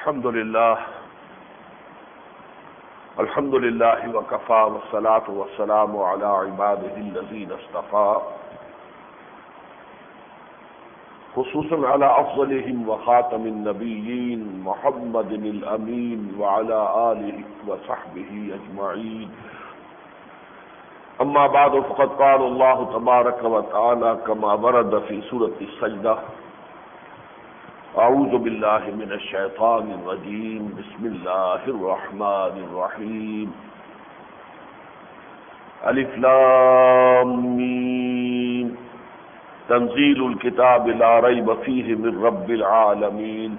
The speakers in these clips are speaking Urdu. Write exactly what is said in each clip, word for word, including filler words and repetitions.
الحمد لله الحمد لله وكفى والصلاة والسلام على عباده الذين اصطفى خصوصا على أفضلهم وخاتم النبيين محمد الأمين وعلى آله وصحبه أجمعين. أما بعد فقد قال الله تبارك وتعالى كما ورد في سورة السجدة: أعوذ بالله من الشيطان الرجيم بسم الله الرحمن الرحيم. ألف لام ميم تنزيل الكتاب لا ريب فيه من رب العالمين.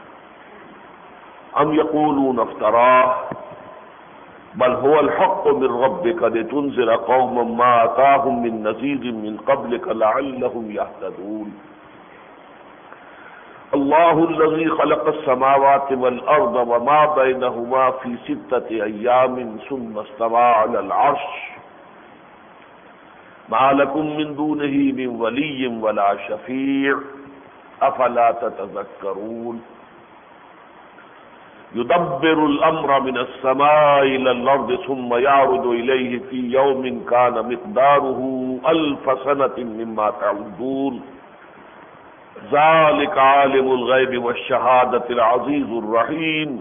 أم يقولون افتراه بل هو الحق من ربك لتنذر قوما ما أتاهم من نذير من قبلك لعلهم يهتدون. الله الذي خلق السماوات والأرض وما بينهما في ستة أيام ثم استوى على العرش ما لكم من دونه من ولي ولا شفيع أفلا تتذكرون. يدبر الأمر من السماء إلى الأرض ثم يعرض إليه في يوم كان مقداره ألف سنة مما تعدون. ذلك عالم الغيب والشهادة العزيز الرحيم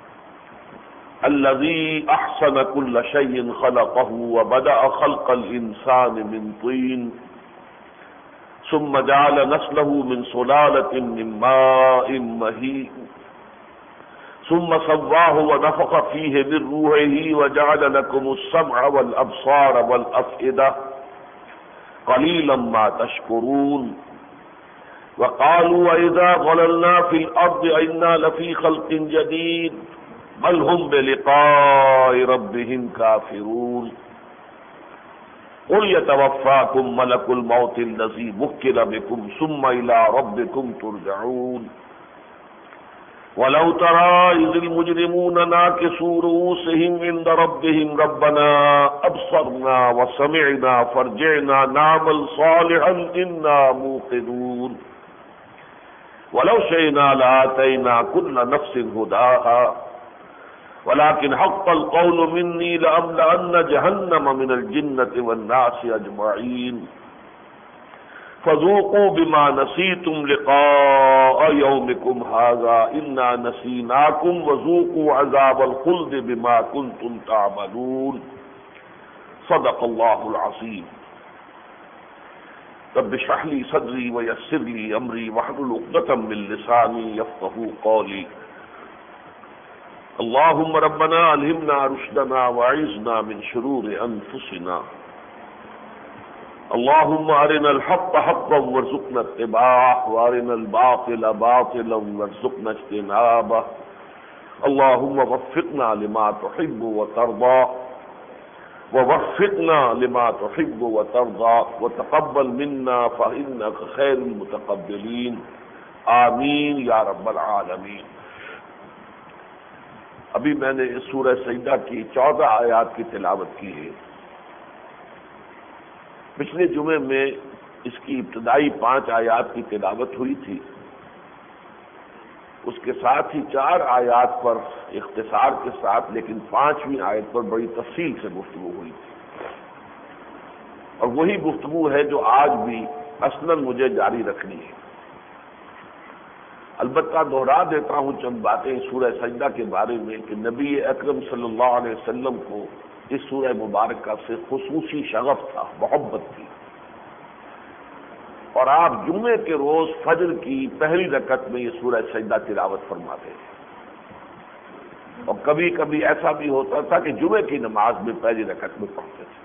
الذي أحسن كل شيء خلقه وبدأ خلق الإنسان من طين ثم جعل نسله من سلالة من ماء مهين ثم سواه ونفخ فيه من روحه وجعل لكم السمع والأبصار والأفئدة قليلا ما تشكرون. وقالوا وإذا ضللنا في الأرض أئنا لفي خلق جديد بل هم بلقاء ربهم كافرون. قل يتوفاكم ملك الموت الذي وكل بكم ثم إلى ربكم ترجعون. ولو ترى إذ المجرمون ناكسوا رؤوسهم عند ربهم ربنا أبصرنا وسمعنا فارجعنا نعمل صالحا إنا موقنون. ولو شئنا لآتينا كل نفس هداها ولكن حق القول مني لأملأن جهنم من الجنة والناس أجمعين. فذوقوا بما نسيتم لقاء يومكم هذا إنا نسيناكم وذوقوا عذاب الخلد بما كنتم تعملون. صدق الله العظيم. رب اشرح لي صدري ويسر لي أمري واحلل عقدة من لساني يفقهوا قولي. اللهم ربنا ألهمنا رشدنا وأعذنا من شرور أنفسنا. اللهم أرنا الحق حقا وارزقنا اتباعه وأرنا الباطل باطلا وارزقنا اجتنابه. اللهم وفقنا لما تحب وترضى ووفقنا لما تحب وترضى وتقبل منا فإنك خير المتقبلين. آمین یا رب العالمین. ابھی میں نے اس سورہ سجدہ کی چودہ آیات کی تلاوت کی ہے. پچھلے جمعے میں اس کی ابتدائی پانچ آیات کی تلاوت ہوئی تھی. اس کے ساتھ ہی چار آیات پر اختصار کے ساتھ لیکن پانچویں آیت پر بڑی تفصیل سے گفتگو ہوئی تھی، اور وہی گفتگو ہے جو آج بھی اصلاً مجھے جاری رکھنی ہے. البتہ دہرا دیتا ہوں چند باتیں سورہ سجدہ کے بارے میں کہ نبی اکرم صلی اللہ علیہ وسلم کو اس سورہ مبارکہ سے خصوصی شغف تھا، محبت تھی، اور آپ جمعے کے روز فجر کی پہلی رکعت میں یہ سورہ سجدہ تلاوت فرماتے تھے. اور کبھی کبھی ایسا بھی ہوتا تھا کہ جمعے کی نماز میں پہلی رکعت میں پڑھتے تھے.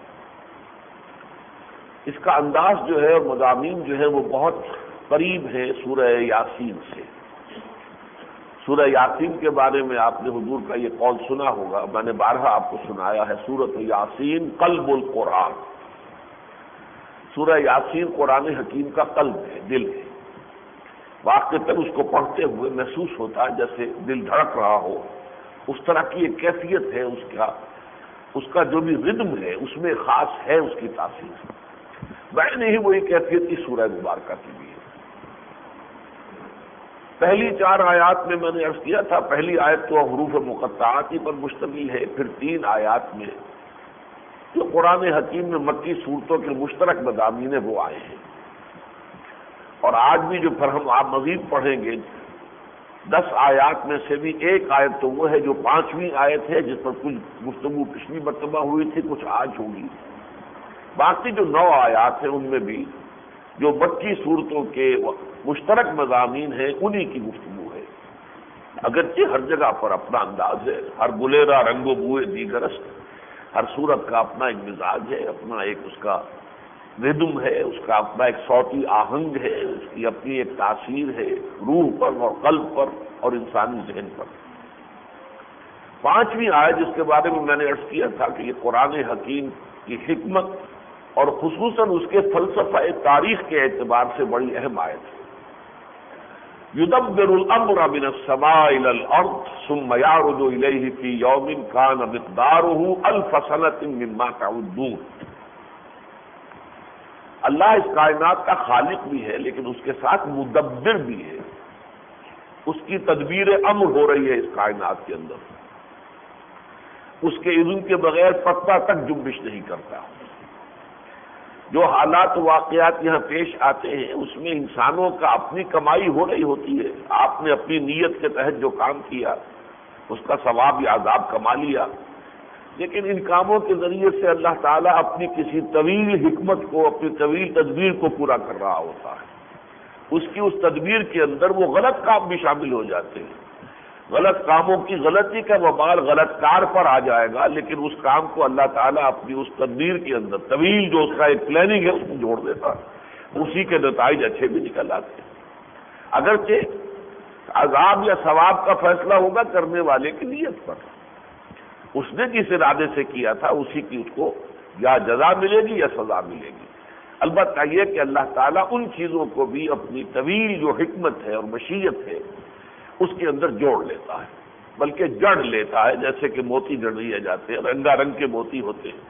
اس کا انداز جو ہے اور مضامین جو ہے وہ بہت قریب ہے سورہ یاسین سے. سورہ یاسین کے بارے میں آپ نے حضور کا یہ قول سنا ہوگا، میں نے بارہا آپ کو سنایا ہے. سورۃ یاسین قلب القرآن. سورہ یاسین قرآن حکیم کا قلب ہے، دل ہے. واقعتاً اس کو پڑھتے ہوئے محسوس ہوتا ہے جیسے دل دھڑک رہا ہو. اس طرح کی ایک کیفیت ہے اس کا، اس کا جو بھی ردم ہے اس میں خاص ہے اس کی تاثیر. ویسے ہی وہی کیفیت کی سورہ مبارکہ کی بھی ہے. پہلی چار آیات میں میں نے عرض کیا تھا، پہلی آیت تو حروف مقطعات ہی پر مشتمل ہے، پھر تین آیات میں جو قرآن حکیم میں مکی صورتوں کے مشترک مضامین وہ آئے ہیں، اور آج بھی جو پھر ہم آپ مزید پڑھیں گے دس آیات میں سے بھی ایک آیت تو وہ ہے جو پانچویں آیت ہے، جس پر کچھ گفتگو پچھلی مرتبہ ہوئی تھی، کچھ آج ہوگی۔ باقی جو نو آیات ہیں ان میں بھی جو مکی صورتوں کے مشترک مضامین ہیں انہی کی گفتگو ہے، اگرچہ ہر جگہ پر اپنا انداز ہے، ہر گلیرا رنگ و بوئے دیگرست، ہر صورت کا اپنا ایک مزاج ہے، اپنا ایک اس کا ردم ہے، اس کا اپنا ایک صوتی آہنگ ہے، اس کی اپنی ایک تاثیر ہے روح پر اور قلب پر اور انسانی ذہن پر۔ پانچویں آیت جس کے بارے میں میں نے عرض کیا تھا کہ یہ قرآن حکیم کی حکمت اور خصوصاً اس کے فلسفہ تاریخ کے اعتبار سے بڑی اہم آیت ہے۔ يُدَبِّرُ الْأَمْرَ مِنَ السَّمَاءِ إِلَى الْأَرْضِ ثُمَّ يَعْرُجُ إِلَيْهِ فِي يَوْمٍ كَانَ مِقْدَارُهُ أَلْفَ سَنَةٍ مِّمَّا تَعُدُّونَ۔ اللہ اس کائنات کا خالق بھی ہے لیکن اس کے ساتھ مدبر بھی ہے، اس کی تدبیر امر ہو رہی ہے اس کائنات کے اندر، اس کے اذن کے بغیر پتا تک جنبش نہیں کرتا۔ جو حالات واقعات یہاں پیش آتے ہیں اس میں انسانوں کا اپنی کمائی ہو رہی ہوتی ہے، آپ نے اپنی نیت کے تحت جو کام کیا اس کا ثواب یا عذاب کما لیا، لیکن ان کاموں کے ذریعے سے اللہ تعالیٰ اپنی کسی طویل حکمت کو، اپنی طویل تدبیر کو پورا کر رہا ہوتا ہے۔ اس کی اس تدبیر کے اندر وہ غلط کام بھی شامل ہو جاتے ہیں، غلط کاموں کی غلطی کا وبال غلط کار پر آ جائے گا، لیکن اس کام کو اللہ تعالیٰ اپنی اس تدبیر کے اندر طویل جو اس کا ایک پلاننگ ہے اس میں جوڑ دیتا ہے، اسی کے نتائج اچھے بھی نکل آتے ہیں۔ اگرچہ عذاب یا ثواب کا فیصلہ ہوگا کرنے والے کی نیت پر، اس نے جس ارادے سے کیا تھا اسی کی اس کو یا جزا ملے گی یا سزا ملے گی۔ البتہ یہ کہ اللہ تعالیٰ ان چیزوں کو بھی اپنی طویل جو حکمت ہے اور مشیت ہے اس کے اندر جوڑ لیتا ہے، بلکہ جڑ لیتا ہے، جیسے کہ موتی جڑ لیے جاتے ہیں، رنگا رنگ کے موتی ہوتے ہیں۔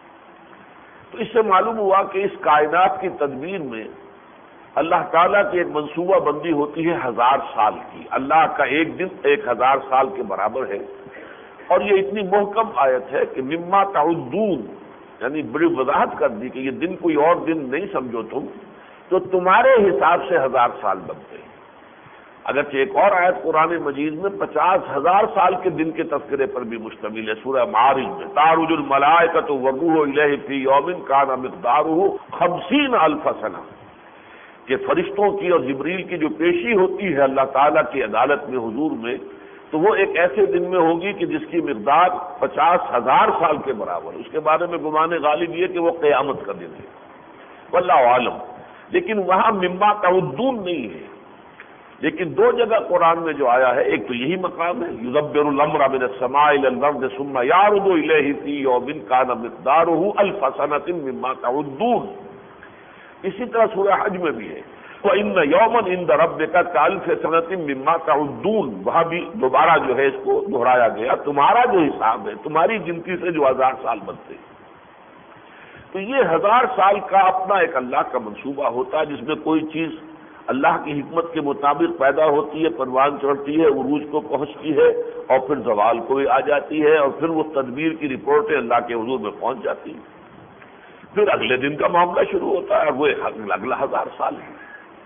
تو اس سے معلوم ہوا کہ اس کائنات کی تدبیر میں اللہ تعالیٰ کی ایک منصوبہ بندی ہوتی ہے ہزار سال کی، اللہ کا ایک دن ایک ہزار سال کے برابر ہے، اور یہ اتنی محکم آیت ہے کہ مما تعدون، یعنی بڑی وضاحت کر دی کہ یہ دن کوئی اور دن نہیں سمجھو تم، تو تمہارے حساب سے ہزار سال بنتے ہیں۔ اگرچہ ایک اور آیت قرآن مجید میں پچاس ہزار سال کے دن کے تذکرے پر بھی مشتمل ہے، سورہ معارج میں تعرج الملائکۃ والروح الیہ فی یوم کان مقدارہ خمسین الف سنہ، کہ فرشتوں کی اور جبریل کی جو پیشی ہوتی ہے اللہ تعالیٰ کی عدالت میں حضور میں، تو وہ ایک ایسے دن میں ہوگی کہ جس کی مقدار پچاس ہزار سال کے برابر ہے۔ اس کے بارے میں گمان غالب یہ کہ وہ قیامت کا دن ہے، واللہ عالم۔ لیکن وہاں مما تعدون نہیں ہے، لیکن دو جگہ قرآن میں جو آیا ہے، ایک تو یہی مقام ہے یدبر الامر من السماء الى الارض ثم يعرج الیہ فی یوم کان مقدارہ الف سنۃ مما تعدون۔ اسی طرح سورہ حج میں بھی ہے وَإِنَّ يَوْمًا عِندَ رَبِّكَ كَأَلْفِ سَنَةٍ مِّمَّا تَعُدُّونَ، وہاں بھی دوبارہ جو ہے اس کو دہرایا گیا، تمہارا جو حساب ہے تمہاری گنتی سے جو ہزار سال بنتے ہیں۔ تو یہ ہزار سال کا اپنا ایک اللہ کا منصوبہ ہوتا ہے، جس میں کوئی چیز اللہ کی حکمت کے مطابق پیدا ہوتی ہے، پروان چڑھتی ہے، عروج کو پہنچتی ہے، اور پھر زوال کو بھی آ جاتی ہے، اور پھر وہ تدبیر کی رپورٹیں اللہ کے حضور میں پہنچ جاتی ہیں۔ پھر اگلے دن کا معاملہ شروع ہوتا ہے، اور وہ اگلا ہزار سال ہے۔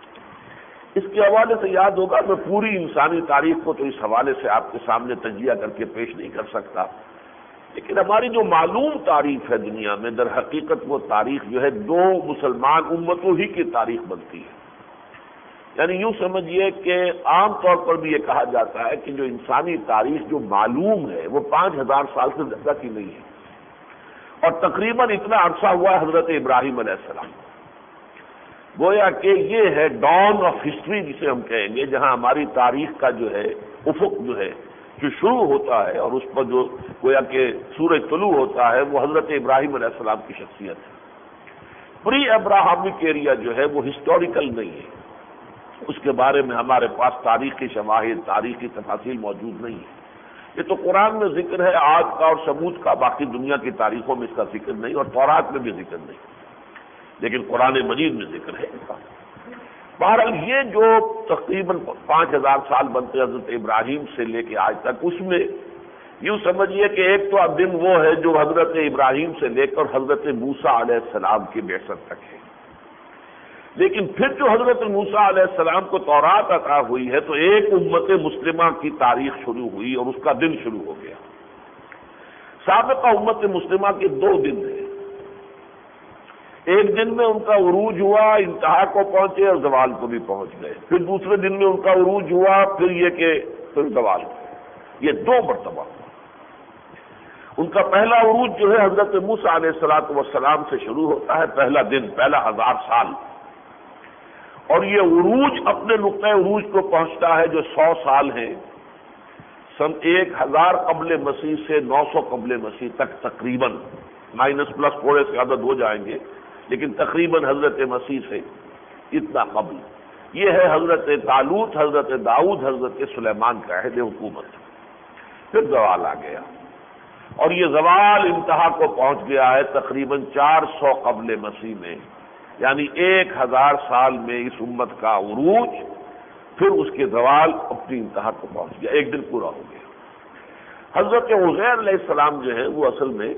اس کے حوالے سے یاد ہوگا، میں پوری انسانی تاریخ کو تو اس حوالے سے آپ کے سامنے تجزیہ کر کے پیش نہیں کر سکتا، لیکن ہماری جو معلوم تاریخ ہے دنیا میں، در حقیقت وہ تاریخ جو ہے دو مسلمان امتوں ہی کی تاریخ بنتی ہے۔ یعنی یوں سمجھیے کہ عام طور پر بھی یہ کہا جاتا ہے کہ جو انسانی تاریخ جو معلوم ہے وہ پانچ ہزار سال سے زیادہ کی نہیں ہے، اور تقریباً اتنا عرصہ ہوا ہے حضرت ابراہیم علیہ السلام، گویا کہ یہ ہے ڈاؤن آف ہسٹری جسے ہم کہیں گے، جہاں ہماری تاریخ کا جو ہے افق جو ہے جو شروع ہوتا ہے، اور اس پر جو گویا کہ سورج طلوع ہوتا ہے، وہ حضرت ابراہیم علیہ السلام کی شخصیت ہے۔ پری ابراہمک ایریا جو ہے وہ ہسٹوریکل نہیں ہے، اس کے بارے میں ہمارے پاس تاریخی شواہد، تاریخی تفاصیل موجود نہیں ہے۔ یہ تو قرآن میں ذکر ہے عاد کا اور سمود کا، باقی دنیا کی تاریخوں میں اس کا ذکر نہیں، اور تورات میں بھی ذکر نہیں، لیکن قرآن مجید میں ذکر ہے۔ بہرحال یہ جو تقریباً پانچ ہزار سال بنتے حضرت ابراہیم سے لے کے آج تک، اس میں یوں سمجھیے کہ ایک تو دن وہ ہے جو حضرت ابراہیم سے لے کر حضرت موسیٰ علیہ السلام کی بعثت تک ہے، لیکن پھر جو حضرت موسیٰ علیہ السلام کو تورات عطا ہوئی ہے تو ایک امت مسلمہ کی تاریخ شروع ہوئی اور اس کا دن شروع ہو گیا۔ سابقہ امت مسلمہ کے دو دن ہیں، ایک دن میں ان کا عروج ہوا، انتہا کو پہنچے اور زوال کو بھی پہنچ گئے، پھر دوسرے دن میں ان کا عروج ہوا، پھر یہ کہ پھر زوال ہوا، یہ دو مرتبہ۔ ان کا پہلا عروج جو ہے حضرت موسیٰ علیہ الصلوۃ والسلام سے شروع ہوتا ہے، پہلا دن، پہلا ہزار سال، اور یہ عروج اپنے نقطۂ عروج کو پہنچتا ہے جو سو سال ہے، سن ایک ہزار قبل مسیح سے نو سو قبل مسیح تک تقریباً، مائنس پلس تھوڑے سے عدد ہو جائیں گے لیکن تقریباً حضرت مسیح سے اتنا قبل۔ یہ ہے حضرت طالوت، حضرت داؤد، حضرت سلیمان کا عہد حکومت۔ پھر زوال آ گیا اور یہ زوال انتہا کو پہنچ گیا ہے تقریباً چار سو قبل مسیح میں، یعنی ایک ہزار سال میں اس امت کا عروج، پھر اس کے زوال اپنی انتہا کو پہنچ گیا، ایک دن پورا ہو گیا۔ حضرت عزیر علیہ السلام جو ہے وہ اصل میں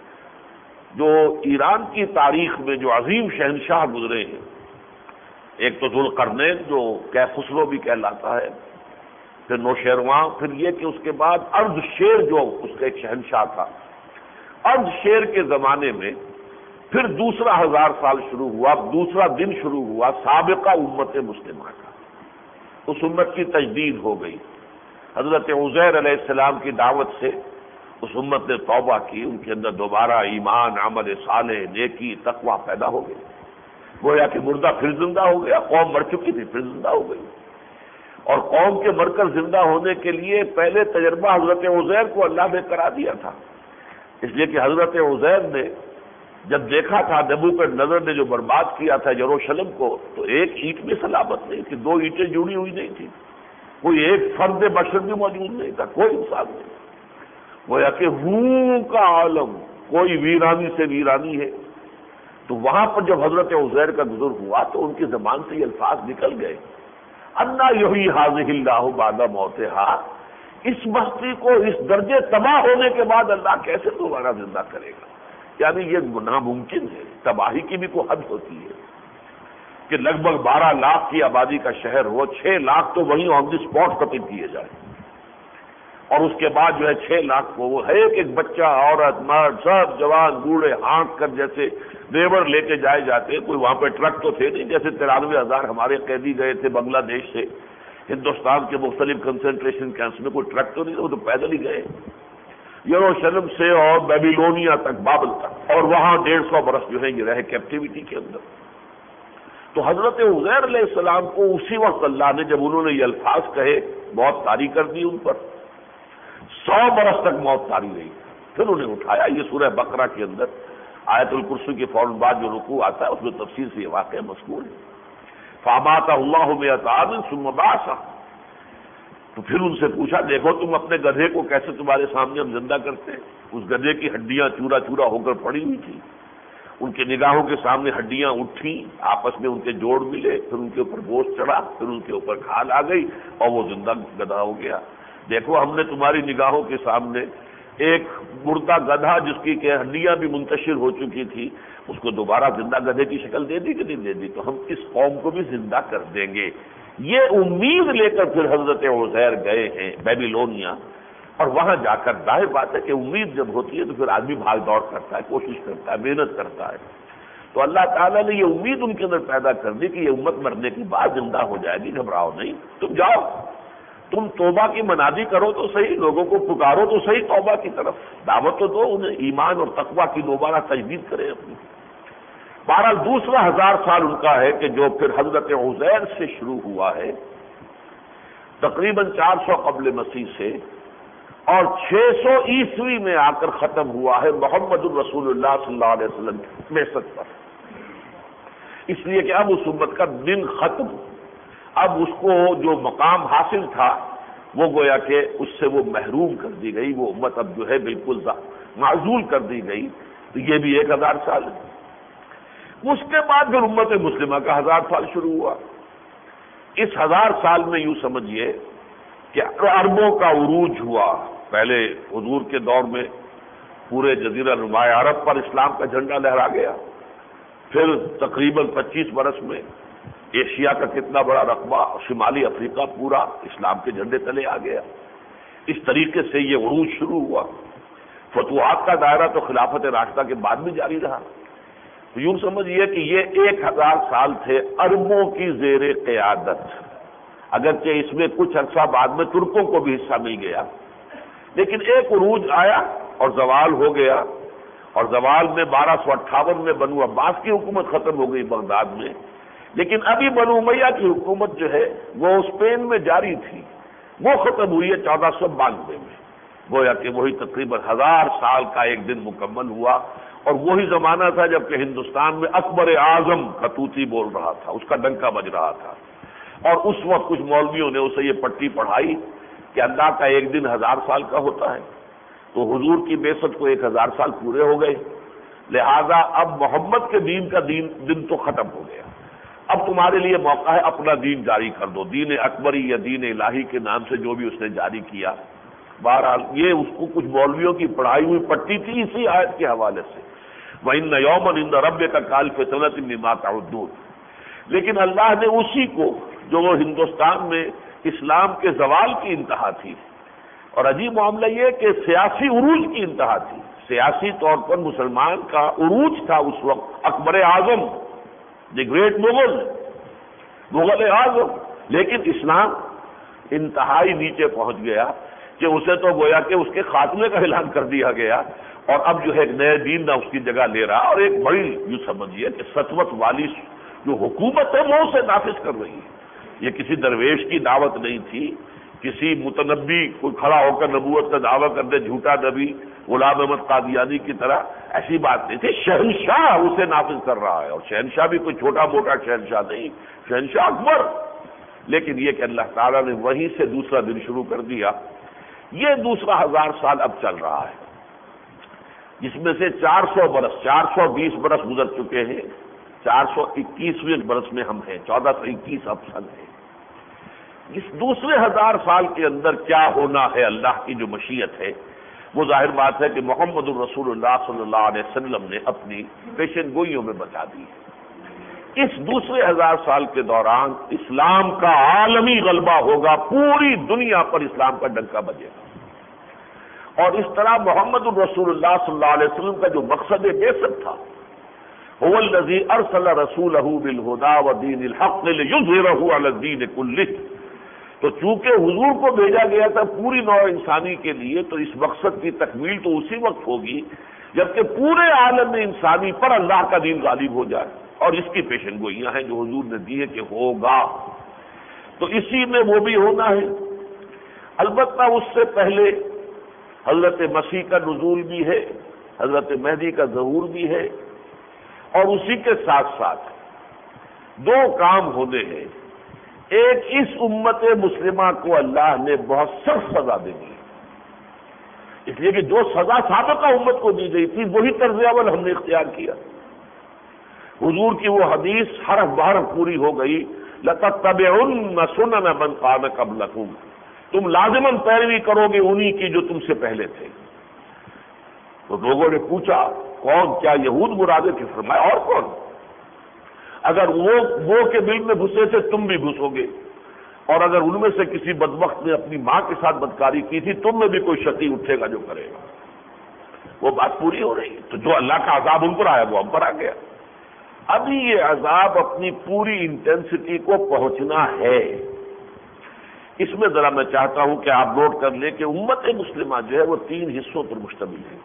جو ایران کی تاریخ میں جو عظیم شہنشاہ گزرے ہیں، ایک تو ذوالقرنین جو کیخسرو بھی کہلاتا ہے، پھر نوشیروان، پھر یہ کہ اس کے بعد ارض شیر جو اس کا ایک شہنشاہ تھا، ارض شیر کے زمانے میں پھر دوسرا ہزار سال شروع ہوا، دوسرا دن شروع ہوا سابقہ امت مسلمہ کا، اس امت کی تجدید ہو گئی۔ حضرت عزیر علیہ السلام کی دعوت سے اس امت نے توبہ کی، ان کے اندر دوبارہ ایمان، عمل صالح، نیکی، تقوی پیدا ہو گئی، گویا کہ مردہ پھر زندہ ہو گیا، قوم مر چکی تھی پھر زندہ ہو گئی، اور قوم کے مر کر زندہ ہونے کے لیے پہلے تجربہ حضرت عزیر کو اللہ نے کرا دیا تھا، اس لیے کہ حضرت عزیر نے جب دیکھا تھا نبوکدنضر نے جو برباد کیا تھا یروشلم کو، تو ایک اینٹ بھی سلامت نہیں تھی، دو اینٹیں جڑی ہوئی نہیں تھی، کوئی ایک فرد بشر بھی موجود نہیں تھا، کوئی انسان نہیں، گویا کہ روح کا عالم، کوئی ویرانی سے ویرانی ہے۔ تو وہاں پر جب حضرت عزیر کا گزر ہوا تو ان کی زبان سے یہ الفاظ نکل گئے، انا یحیی ھذہ اللہ بعد موتھا، اس بستی کو اس درجے تباہ ہونے کے بعد اللہ کیسے دوبارہ زندہ کرے گا؟ یعنی یہ ناممکن ہے، تباہی کی بھی کوئی حد ہوتی ہے کہ لگ بھگ بارہ لاکھ کی آبادی کا شہر ہو، چھ لاکھ تو وہیں آن دی اسپاٹ قتل کیے جائیں، اور اس کے بعد جو ہے چھ لاکھ کو وہ ہے ایک ایک بچہ، عورت، مرد، سب جوان بوڑھے ہانک کر جیسے لیبر لے کے جائے جاتے، کوئی وہاں پہ ٹرک تو تھے نہیں، جیسے ترانوے ہزار ہمارے قیدی گئے تھے بنگلہ دیش سے ہندوستان کے مختلف کنسنٹریشن کیمپس میں، کوئی ٹرک تو نہیں تھا، وہ تو پیدل ہی گئے یروشلم سے اور بیبیلونیا تک، بابل تک، اور وہاں ڈیڑھ سو برس جو ہے یہ رہے کیپٹیوٹی کے اندر۔ تو حضرت عزیر علیہ السلام کو اسی وقت اللہ نے جب انہوں نے یہ الفاظ کہے موت طاری کر دی ان پر، سو برس تک موت طاری رہی، پھر انہیں اٹھایا۔ یہ سورہ بقرہ کے اندر آیت الکرسی کے فوراً بعد جو رکوع آتا ہے اس میں تفصیل سے یہ واقعہ مذکور ہے، فاماتہ اللہ مئۃ عام ثم بعثہ۔ تو پھر ان سے پوچھا دیکھو تم اپنے گدھے کو کیسے تمہارے سامنے ہم زندہ کرتے ہیں، اس گدھے کی ہڈیاں چورا چورا ہو کر پڑی ہوئی تھی، ان کے نگاہوں کے سامنے ہڈیاں اٹھیں، آپس میں ان کے جوڑ ملے، پھر ان کے اوپر گوشت چڑھا، پھر ان کے اوپر کھال آ گئی اور وہ زندہ گدھا ہو گیا۔ دیکھو ہم نے تمہاری نگاہوں کے سامنے ایک مردہ گدھا جس کی کہ ہڈیاں بھی منتشر ہو چکی تھی، اس کو دوبارہ زندہ گدھے کی شکل دے دی کہ نہیں دے دی، تو ہم اس قوم کو بھی زندہ کر دیں گے۔ یہ امید لے کر پھر حضرت عزیر گئے ہیں بیبیلونیا، اور وہاں جا کر ظاہر بات ہے کہ امید جب ہوتی ہے تو پھر آدمی بھاگ دوڑ کرتا ہے، کوشش کرتا ہے، محنت کرتا ہے۔ تو اللہ تعالیٰ نے یہ امید ان کے اندر پیدا کر دی کہ یہ امت مرنے کے بعد زندہ ہو جائے گی، گھبراؤ نہیں، تم جاؤ، تم توبہ کی منادی کرو تو صحیح، لوگوں کو پکارو تو صحیح توبہ کی طرف، دعوت تو دو انہیں، ایمان اور تقویٰ کی دوبارہ تجدید کرے اپنی۔ بہرحال دوسرا ہزار سال ان کا ہے کہ جو پھر حضرت عزیر سے شروع ہوا ہے تقریباً چار سو قبل مسیح سے، اور چھ سو عیسوی میں آ کر ختم ہوا ہے محمد الرسول اللہ صلی اللہ علیہ وسلم کی بعثت پر، اس لیے کہ اب اس امت کا دن ختم، اب اس کو جو مقام حاصل تھا وہ گویا کہ اس سے وہ محروم کر دی گئی، وہ امت اب جو ہے بالکل معزول کر دی گئی۔ تو یہ بھی ایک ہزار سال ہے۔ اس کے بعد پھر امت مسلمہ کا ہزار سال شروع ہوا، اس ہزار سال میں یوں سمجھیے کہ عربوں کا عروج ہوا. پہلے حضور کے دور میں پورے جزیرہ نما عرب پر اسلام کا جھنڈا لہرا گیا. پھر تقریباً پچیس برس میں ایشیا کا کتنا بڑا رقبہ، شمالی افریقہ پورا اسلام کے جھنڈے تلے آ گیا. اس طریقے سے یہ عروج شروع ہوا. فتوحات کا دائرہ تو خلافت راشدہ کے بعد بھی جاری رہا. یوں سمجھیے کہ یہ ایک ہزار سال تھے عربوں کی زیر قیادت. اگرچہ اس میں کچھ عرصہ بعد میں ترکوں کو بھی حصہ مل گیا، لیکن ایک عروج آیا اور زوال ہو گیا. اور زوال میں بارہ سو اٹھاون میں بنو عباس کی حکومت ختم ہو گئی بغداد میں. لیکن ابھی بنو امیہ کی حکومت جو ہے وہ اسپین میں جاری تھی، وہ ختم ہوئی ہے چودہ سو بانوے میں. گویا کہ وہی تقریباً ہزار سال کا ایک دن مکمل ہوا. اور وہی زمانہ تھا جب کہ ہندوستان میں اکبر اعظم خطوطی بول رہا تھا، اس کا ڈنکا بج رہا تھا. اور اس وقت کچھ مولویوں نے اسے یہ پٹی پڑھائی کہ اللہ کا ایک دن ہزار سال کا ہوتا ہے. تو حضور کی بعثت کو ایک ہزار سال پورے ہو گئے، لہذا اب محمد کے دین کا دین دن تو ختم ہو گیا. اب تمہارے لیے موقع ہے اپنا دین جاری کر دو، دین اکبری یا دین الہی کے نام سے جو بھی اس نے جاری کیا. بہرحال یہ اس کو کچھ مولویوں کی پڑھائی ہوئی پٹی تھی اسی آیت کے حوالے سے، وَإِنَّ يَوْمًا عِندَ رَبِّكَ كَأَلْفِ سَنَةٍ مِّمَّا تَعُدُّونَ. لیکن اللہ نے اسی کو جو وہ ہندوستان میں اسلام کے زوال کی انتہا تھی، اور عجیب معاملہ یہ کہ سیاسی عروج کی انتہا تھی. سیاسی طور پر مسلمان کا عروج تھا اس وقت اکبر اعظم، دی گریٹ مغل، مغل اعظم. لیکن اسلام انتہائی نیچے پہنچ گیا کہ اسے تو گویا کہ اس کے خاتمے کا اعلان کر دیا گیا. اور اب جو ہے ایک نئے دین نہ اس کی جگہ لے رہا، اور ایک بڑی یوں سمجھیے کہ سطوت والی جو حکومت ہے وہ اسے نافذ کر رہی ہے. یہ کسی درویش کی دعوت نہیں تھی، کسی متنبی کوئی کھڑا ہو کر نبوت کا دعویٰ کر دے جھوٹا نبی غلام احمد قادیانی کی طرح، ایسی بات نہیں تھی. شہنشاہ اسے نافذ کر رہا ہے، اور شہنشاہ بھی کوئی چھوٹا موٹا شہنشاہ نہیں، شہنشاہ اکبر. لیکن یہ کہ اللہ تعالیٰ نے وہیں سے دوسرا دن شروع کر دیا. یہ دوسرا ہزار سال اب چل رہا ہے، جس میں سے چار سو برس چار سو بیس برس گزر چکے ہیں. چار سو اکیسویں برس میں ہم ہیں، چودہ سو اکیس اب سن ہے. اس دوسرے ہزار سال کے اندر کیا ہونا ہے اللہ کی جو مشیت ہے، وہ ظاہر بات ہے کہ محمد الرسول اللہ صلی اللہ علیہ وسلم نے اپنی پیشن گوئیوں میں بتا دی. اس دوسرے ہزار سال کے دوران اسلام کا عالمی غلبہ ہوگا، پوری دنیا پر اسلام کا ڈنکا بجے گا. اور اس طرح محمد الرسول اللہ صلی اللہ علیہ وسلم کا جو مقصد بعثت تھا، هو الذی ارسل رسولہ بالہدی ودین الحق لیظہرہ علی الدین کلہ. تو چونکہ حضور کو بھیجا گیا تھا پوری نوع انسانی کے لیے، تو اس مقصد کی تکمیل تو اسی وقت ہوگی جبکہ پورے عالم انسانی پر اللہ کا دین غالب ہو جائے. اور اس کی پیشن گوئیاں ہیں جو حضور نے دی ہے کہ ہوگا. تو اسی میں وہ بھی ہونا ہے. البتہ اس سے پہلے حضرت مسیح کا نزول بھی ہے، حضرت مہدی کا ظہور بھی ہے، اور اسی کے ساتھ ساتھ دو کام ہونے ہیں. ایک، اس امت مسلمہ کو اللہ نے بہت سخت سزا دینی ہے، اس لیے کہ جو سزا سابقہ امت کو دی گئی تھی وہی طرز عمل ہم نے اختیار کیا. حضور کی وہ حدیث حرف بحرف پوری ہو گئی، لَتَتَّبِعُنَّ سُنَنَ مَنْ كَانَ قَبْلَكُمْ. تم لازماً پیروی کرو گے انہی کی جو تم سے پہلے تھے. تو لوگوں نے پوچھا کون؟ کیا یہود مراد ہے؟ کہ فرمایا اور کون؟ اگر وہ وہ کے دل میں گھسے تھے تم بھی گھسو گے، اور اگر ان میں سے کسی بدبخت نے اپنی ماں کے ساتھ بدکاری کی تھی تم میں بھی کوئی شقی اٹھے گا جو کرے گا. وہ بات پوری ہو رہی ہے. تو جو اللہ کا عذاب ان پر آیا وہ ہم پر آ گیا. ابھی یہ عذاب اپنی پوری انٹینسٹی کو پہنچنا ہے. اس میں ذرا میں چاہتا ہوں کہ آپ نوٹ کر لیں کہ امت مسلمہ جو ہے وہ تین حصوں پر مشتمل ہے.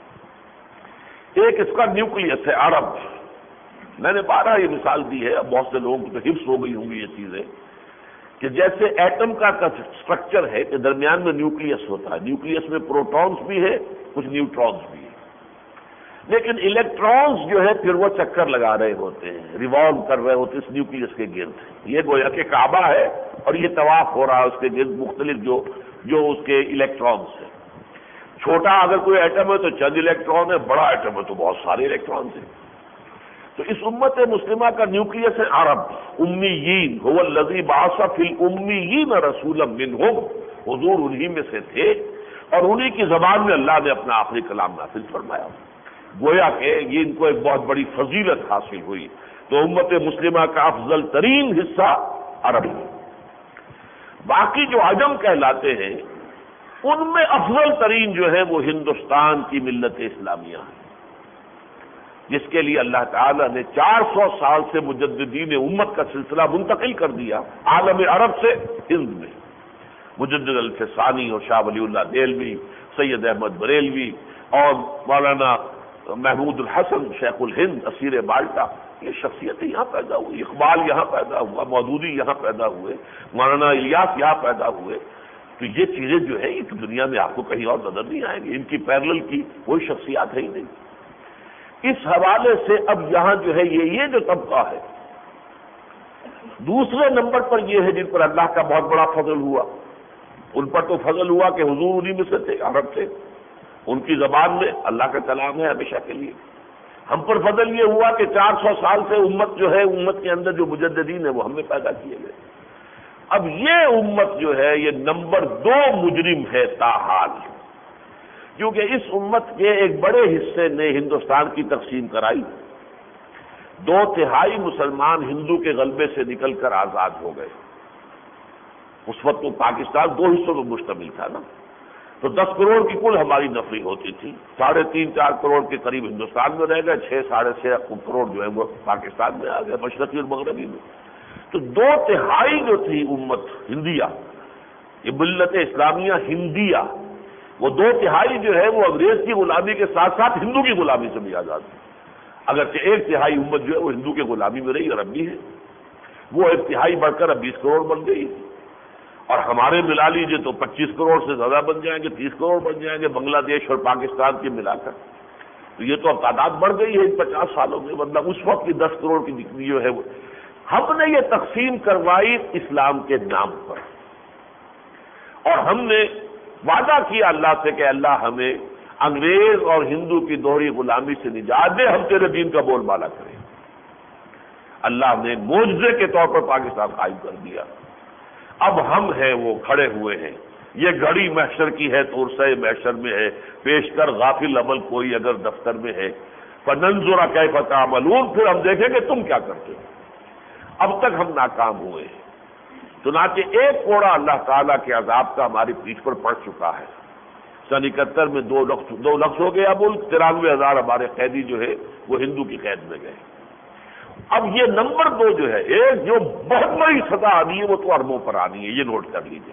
ایک اس کا نیوکلیس ہے عرب. میں نے بارہ یہ مثال دی ہے، اب بہت سے لوگوں کو تو حفظ ہو گئی ہوں گی یہ چیزیں، کہ جیسے ایٹم کا اسٹرکچر ہے کہ درمیان میں نیوکلیس ہوتا ہے، نیوکلیس میں پروٹونز بھی ہے کچھ نیوٹرونز بھی ہے، لیکن الیکٹرونز جو ہے پھر وہ چکر لگا رہے ہوتے ہیں، ریوالو کر رہے ہوتے ہیں اس نیوکلیس کے گرد. یہ گویا کہ کعبہ ہے اور یہ طواف ہو رہا ہے اس کے گرد مختلف جو جو اس کے الیکٹرونز ہیں. چھوٹا اگر کوئی ایٹم ہے تو چند الیکٹرون ہے، بڑا ایٹم ہے تو بہت سارے الیکٹرونز ہیں. تو اس امت مسلمہ کا نیوکلیس ہے عرب، امیین، هو الذی بعث فی الامیین رسولا منہم، حضور انہی میں سے تھے اور انہی کی زبان میں اللہ نے اپنا آخری کلام نازل فرمایا۔ گویا کہ یہ ان کو ایک بہت بڑی فضیلت حاصل ہوئی۔ تو امت مسلمہ کا افضل ترین حصہ عرب ہے۔ باقی جو عجم کہلاتے ہیں ان میں افضل ترین جو ہے وہ ہندوستان کی ملت اسلامیہ ہے، جس کے لیے اللہ تعالیٰ نے چار سو سال سے مجددین امت کا سلسلہ منتقل کر دیا عالم عرب سے ہند میں۔ مجدد الفسانی اور شاہ ولی اللہ دہلوی، سید احمد بریلوی اور مولانا محمود الحسن شیخ الہند اسیر بالٹا، یہ شخصیتیں یہاں پیدا ہوئی، اقبال یہاں پیدا ہوا، مودودی یہاں پیدا ہوئے، مولانا الیاس یہاں پیدا ہوئے۔ تو یہ چیزیں جو ہے یہ تو دنیا میں آپ کو کہیں اور نظر نہیں آئیں گی، ان کی پیرلل کی کوئی شخصیات ہے ہی نہیں۔ اس حوالے سے اب یہاں جو ہے یہ یہ جو طبقہ ہے، دوسرے نمبر پر یہ ہے جن پر اللہ کا بہت بڑا فضل ہوا۔ ان پر تو فضل ہوا کہ حضور انہی میں سے تھے، عرب تھے، ان کی زبان میں اللہ کا کلام ہے ہمیشہ کے لیے۔ ہم پر فضل یہ ہوا کہ چار سو سال سے امت جو ہے، امت کے اندر جو مجددین ہیں وہ ہم نے پیدا کیے گئے۔ اب یہ امت جو ہے یہ نمبر دو مجرم ہے تاحال، کیونکہ اس امت کے ایک بڑے حصے نے ہندوستان کی تقسیم کرائی۔ دو تہائی مسلمان ہندو کے غلبے سے نکل کر آزاد ہو گئے۔ اس وقت تو پاکستان دو حصوں میں مشتمل تھا نا، تو دس کروڑ کی کل ہماری نفری ہوتی تھی، ساڑھے تین چار کروڑ کے قریب ہندوستان میں رہ گئے، چھ ساڑھے چھ کروڑ جو ہے وہ پاکستان میں آ گئے، مشرقی اور مغربی میں۔ تو دو تہائی جو تھی امت ہندیہ، یہ ملت اسلامیہ ہندیہ، وہ دو تہائی جو ہے وہ انگریز کی غلامی کے ساتھ ساتھ ہندو کی غلامی سے بھی آزاد ہے۔ اگرچہ ایک تہائی امت جو ہے وہ ہندو کی غلامی میں رہی اور اب بھی ہے، وہ ایک تہائی بڑھ کر اب بیس کروڑ بن گئی، اور ہمارے ملا لیجیے تو پچیس کروڑ سے زیادہ بن جائیں گے، تیس کروڑ بن جائیں گے بنگلہ دیش اور پاکستان کے ملا کر۔ تو یہ تو اب تعداد بڑھ گئی ہے ان پچاس سالوں میں، مطلب اس وقت کی دس کروڑ کی دکھنی جو ہے وہ ہم نے یہ تقسیم کروائی اسلام کے نام پر، اور ہم نے وعدہ کیا اللہ سے کہ اللہ ہمیں انگریز اور ہندو کی دوہری غلامی سے نجات دے، ہم تیرے دین کا بول بالا کریں۔ اللہ نے معجزے کے طور پر پاکستان قائم کر دیا۔ اب ہم ہیں وہ کھڑے ہوئے ہیں، یہ گھڑی محشر کی ہے تو عرصہ محشر میں ہے، پیش کر غافل عمل کوئی اگر دفتر میں ہے، فننظر کیف تعملون، پھر ہم دیکھیں گے تم کیا کرتے ہو۔ اب تک ہم ناکام ہوئے ہیں، چنانچہ ایک کوڑا اللہ تعالیٰ کے عذاب کا ہماری پیٹھ پر پڑ چکا ہے۔ سن اکہتر میں دو لفظ دو لفظ ہو گیا ملک، ترانوے ہزار ہمارے قیدی جو ہے وہ ہندو کی قید میں گئے۔ اب یہ نمبر دو جو ہے، ایک جو بہت بڑی سزا آنی ہے وہ تو اربوں پر آنی ہے، یہ نوٹ کر لیجیے۔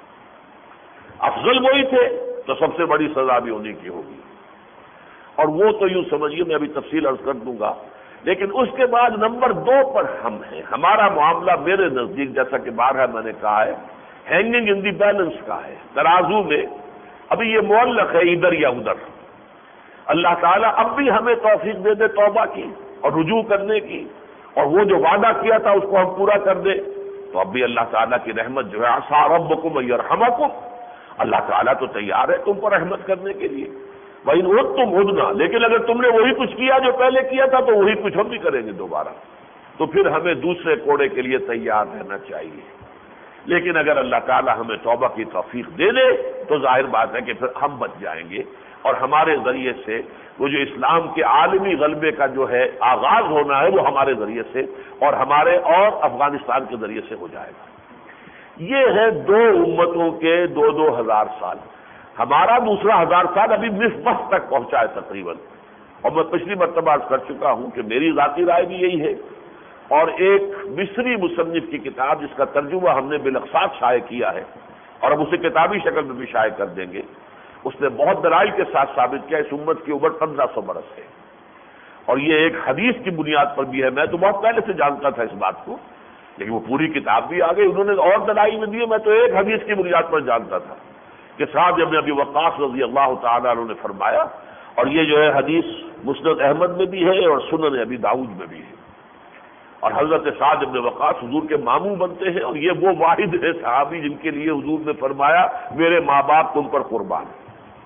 افضل وہی تھے تو سب سے بڑی سزا بھی انہیں کی ہوگی، اور وہ تو یوں سمجھیے، میں ابھی تفصیل عرض کر دوں گا۔ لیکن اس کے بعد نمبر دو پر ہم ہیں۔ ہمارا معاملہ میرے نزدیک جیسا کہ بارہا میں نے کہا ہے ہینگنگ ان دی بیلنس کا ہے، ترازو میں ابھی یہ معلق ہے ادھر یا ادھر۔ اللہ تعالیٰ اب بھی ہمیں توفیق دے دے توبہ کی اور رجوع کرنے کی، اور وہ جو وعدہ کیا تھا اس کو ہم پورا کر دیں، تو اب بھی اللہ تعالیٰ کی رحمت جو ہے عسیٰ ربکم ان یرحمکم، اللہ تعالیٰ تو تیار ہے تم پر رحمت کرنے کے لیے۔ وَإِنْ عُدْتُمْ عُدْنَا، لیکن اگر تم نے وہی کچھ کیا جو پہلے کیا تھا تو وہی کچھ ہم بھی کریں گے دوبارہ، تو پھر ہمیں دوسرے کوڑے کے لیے تیار رہنا چاہیے۔ لیکن اگر اللہ تعالیٰ ہمیں توبہ کی توفیق دے دے تو ظاہر بات ہے کہ پھر ہم بچ جائیں گے، اور ہمارے ذریعے سے وہ جو اسلام کے عالمی غلبے کا جو ہے آغاز ہونا ہے وہ ہمارے ذریعے سے اور ہمارے اور افغانستان کے ذریعے سے ہو جائے گا۔ یہ ہے دو امتوں کے دو دو ہزار سال۔ ہمارا دوسرا ہزار سال ابھی نصف تک پہنچا ہے تقریباً، اور میں پچھلی مرتبہ عرض کر چکا ہوں کہ میری ذاتی رائے بھی یہی ہے، اور ایک مصری مصنف کی کتاب جس کا ترجمہ ہم نے بالاقساط شائع کیا ہے اور اب اسے کتابی شکل میں بھی شائع کر دیں گے، اس نے بہت دلائل کے ساتھ ثابت کیا اس امت کی عمر پندرہ سو برس ہے، اور یہ ایک حدیث کی بنیاد پر بھی ہے۔ میں تو بہت پہلے سے جانتا تھا اس بات کو، لیکن وہ پوری کتاب بھی آ گئی، انہوں نے اور دلائل میں دیے، میں تو ایک حدیث کی بنیاد پر جانتا تھا کہ سعد بن ابی وقاص رضی اللہ تعالیٰ عنہ نے فرمایا، اور یہ جو ہے حدیث مسند احمد میں بھی ہے اور سنن ابی داؤد میں بھی ہے، اور حضرت سعد بن وقاص حضور کے ماموں بنتے ہیں، اور یہ وہ واحد ہے صحابی جن کے لیے حضور نے فرمایا میرے ماں باپ تم پر قربان۔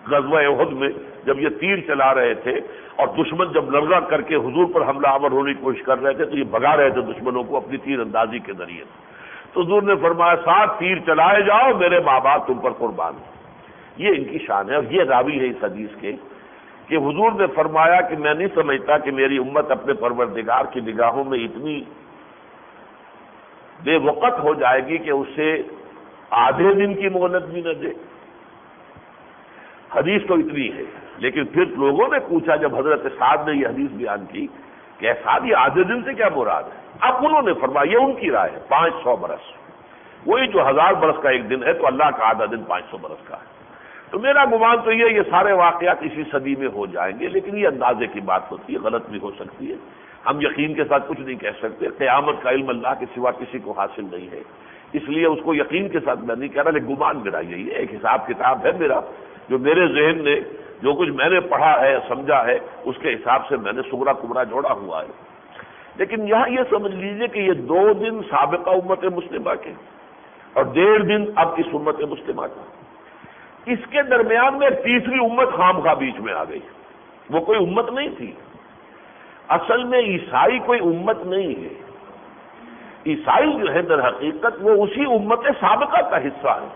غزوہ احد میں جب یہ تیر چلا رہے تھے اور دشمن جب لرزہ کر کے حضور پر حملہ آور ہونے کی کوشش کر رہے تھے تو یہ بھگا رہے تھے دشمنوں کو اپنی تیر اندازی کے ذریعے تو حضور نے فرمایا سات تیر چلائے جاؤ میرے ماں باپ تم پر قربان ہو۔ یہ ان کی شان ہے، اور یہ راوی ہے اس حدیث کے کہ حضور نے فرمایا کہ میں نہیں سمجھتا کہ میری امت اپنے پروردگار کی نگاہوں میں اتنی بے وقت ہو جائے گی کہ اسے آدھے دن کی مہلت بھی نہ دے۔ حدیث تو اتنی ہے، لیکن پھر لوگوں نے پوچھا جب حضرت سعد نے یہ حدیث بیان کی کہ سعد یہ آدھے دن سے کیا مراد ہے؟ اب انہوں نے فرمایا یہ ان کی رائے ہے، پانچ سو برس، وہی جو ہزار برس کا ایک دن ہے تو اللہ کا آدھا دن پانچ سو برس کا ہے۔ تو میرا گمان تو یہ یہ سارے واقعات اسی صدی میں ہو جائیں گے، لیکن یہ اندازے کی بات ہوتی ہے، غلط بھی ہو سکتی ہے، ہم یقین کے ساتھ کچھ نہیں کہہ سکتے، قیامت کا علم اللہ کے سوا کسی کو حاصل نہیں ہے، اس لیے اس کو یقین کے ساتھ میں نہیں کہہ رہا، لیکن گمان میرا یہی ہے، ایک حساب کتاب ہے میرا جو میرے ذہن نے جو کچھ میں نے پڑھا ہے سمجھا ہے اس کے حساب سے میں نے سغرا کبرا جوڑا ہوا ہے۔ لیکن یہاں یہ سمجھ لیجئے کہ یہ دو دن سابقہ امت مسلمہ کے اور ڈیڑھ دن اب اس امت مسلمہ کا، اس کے درمیان میں تیسری امت خام خواہ بیچ میں آ گئی، وہ کوئی امت نہیں تھی، اصل میں عیسائی کوئی امت نہیں ہے، عیسائی جو ہے در حقیقت وہ اسی امت سابقہ کا حصہ ہے۔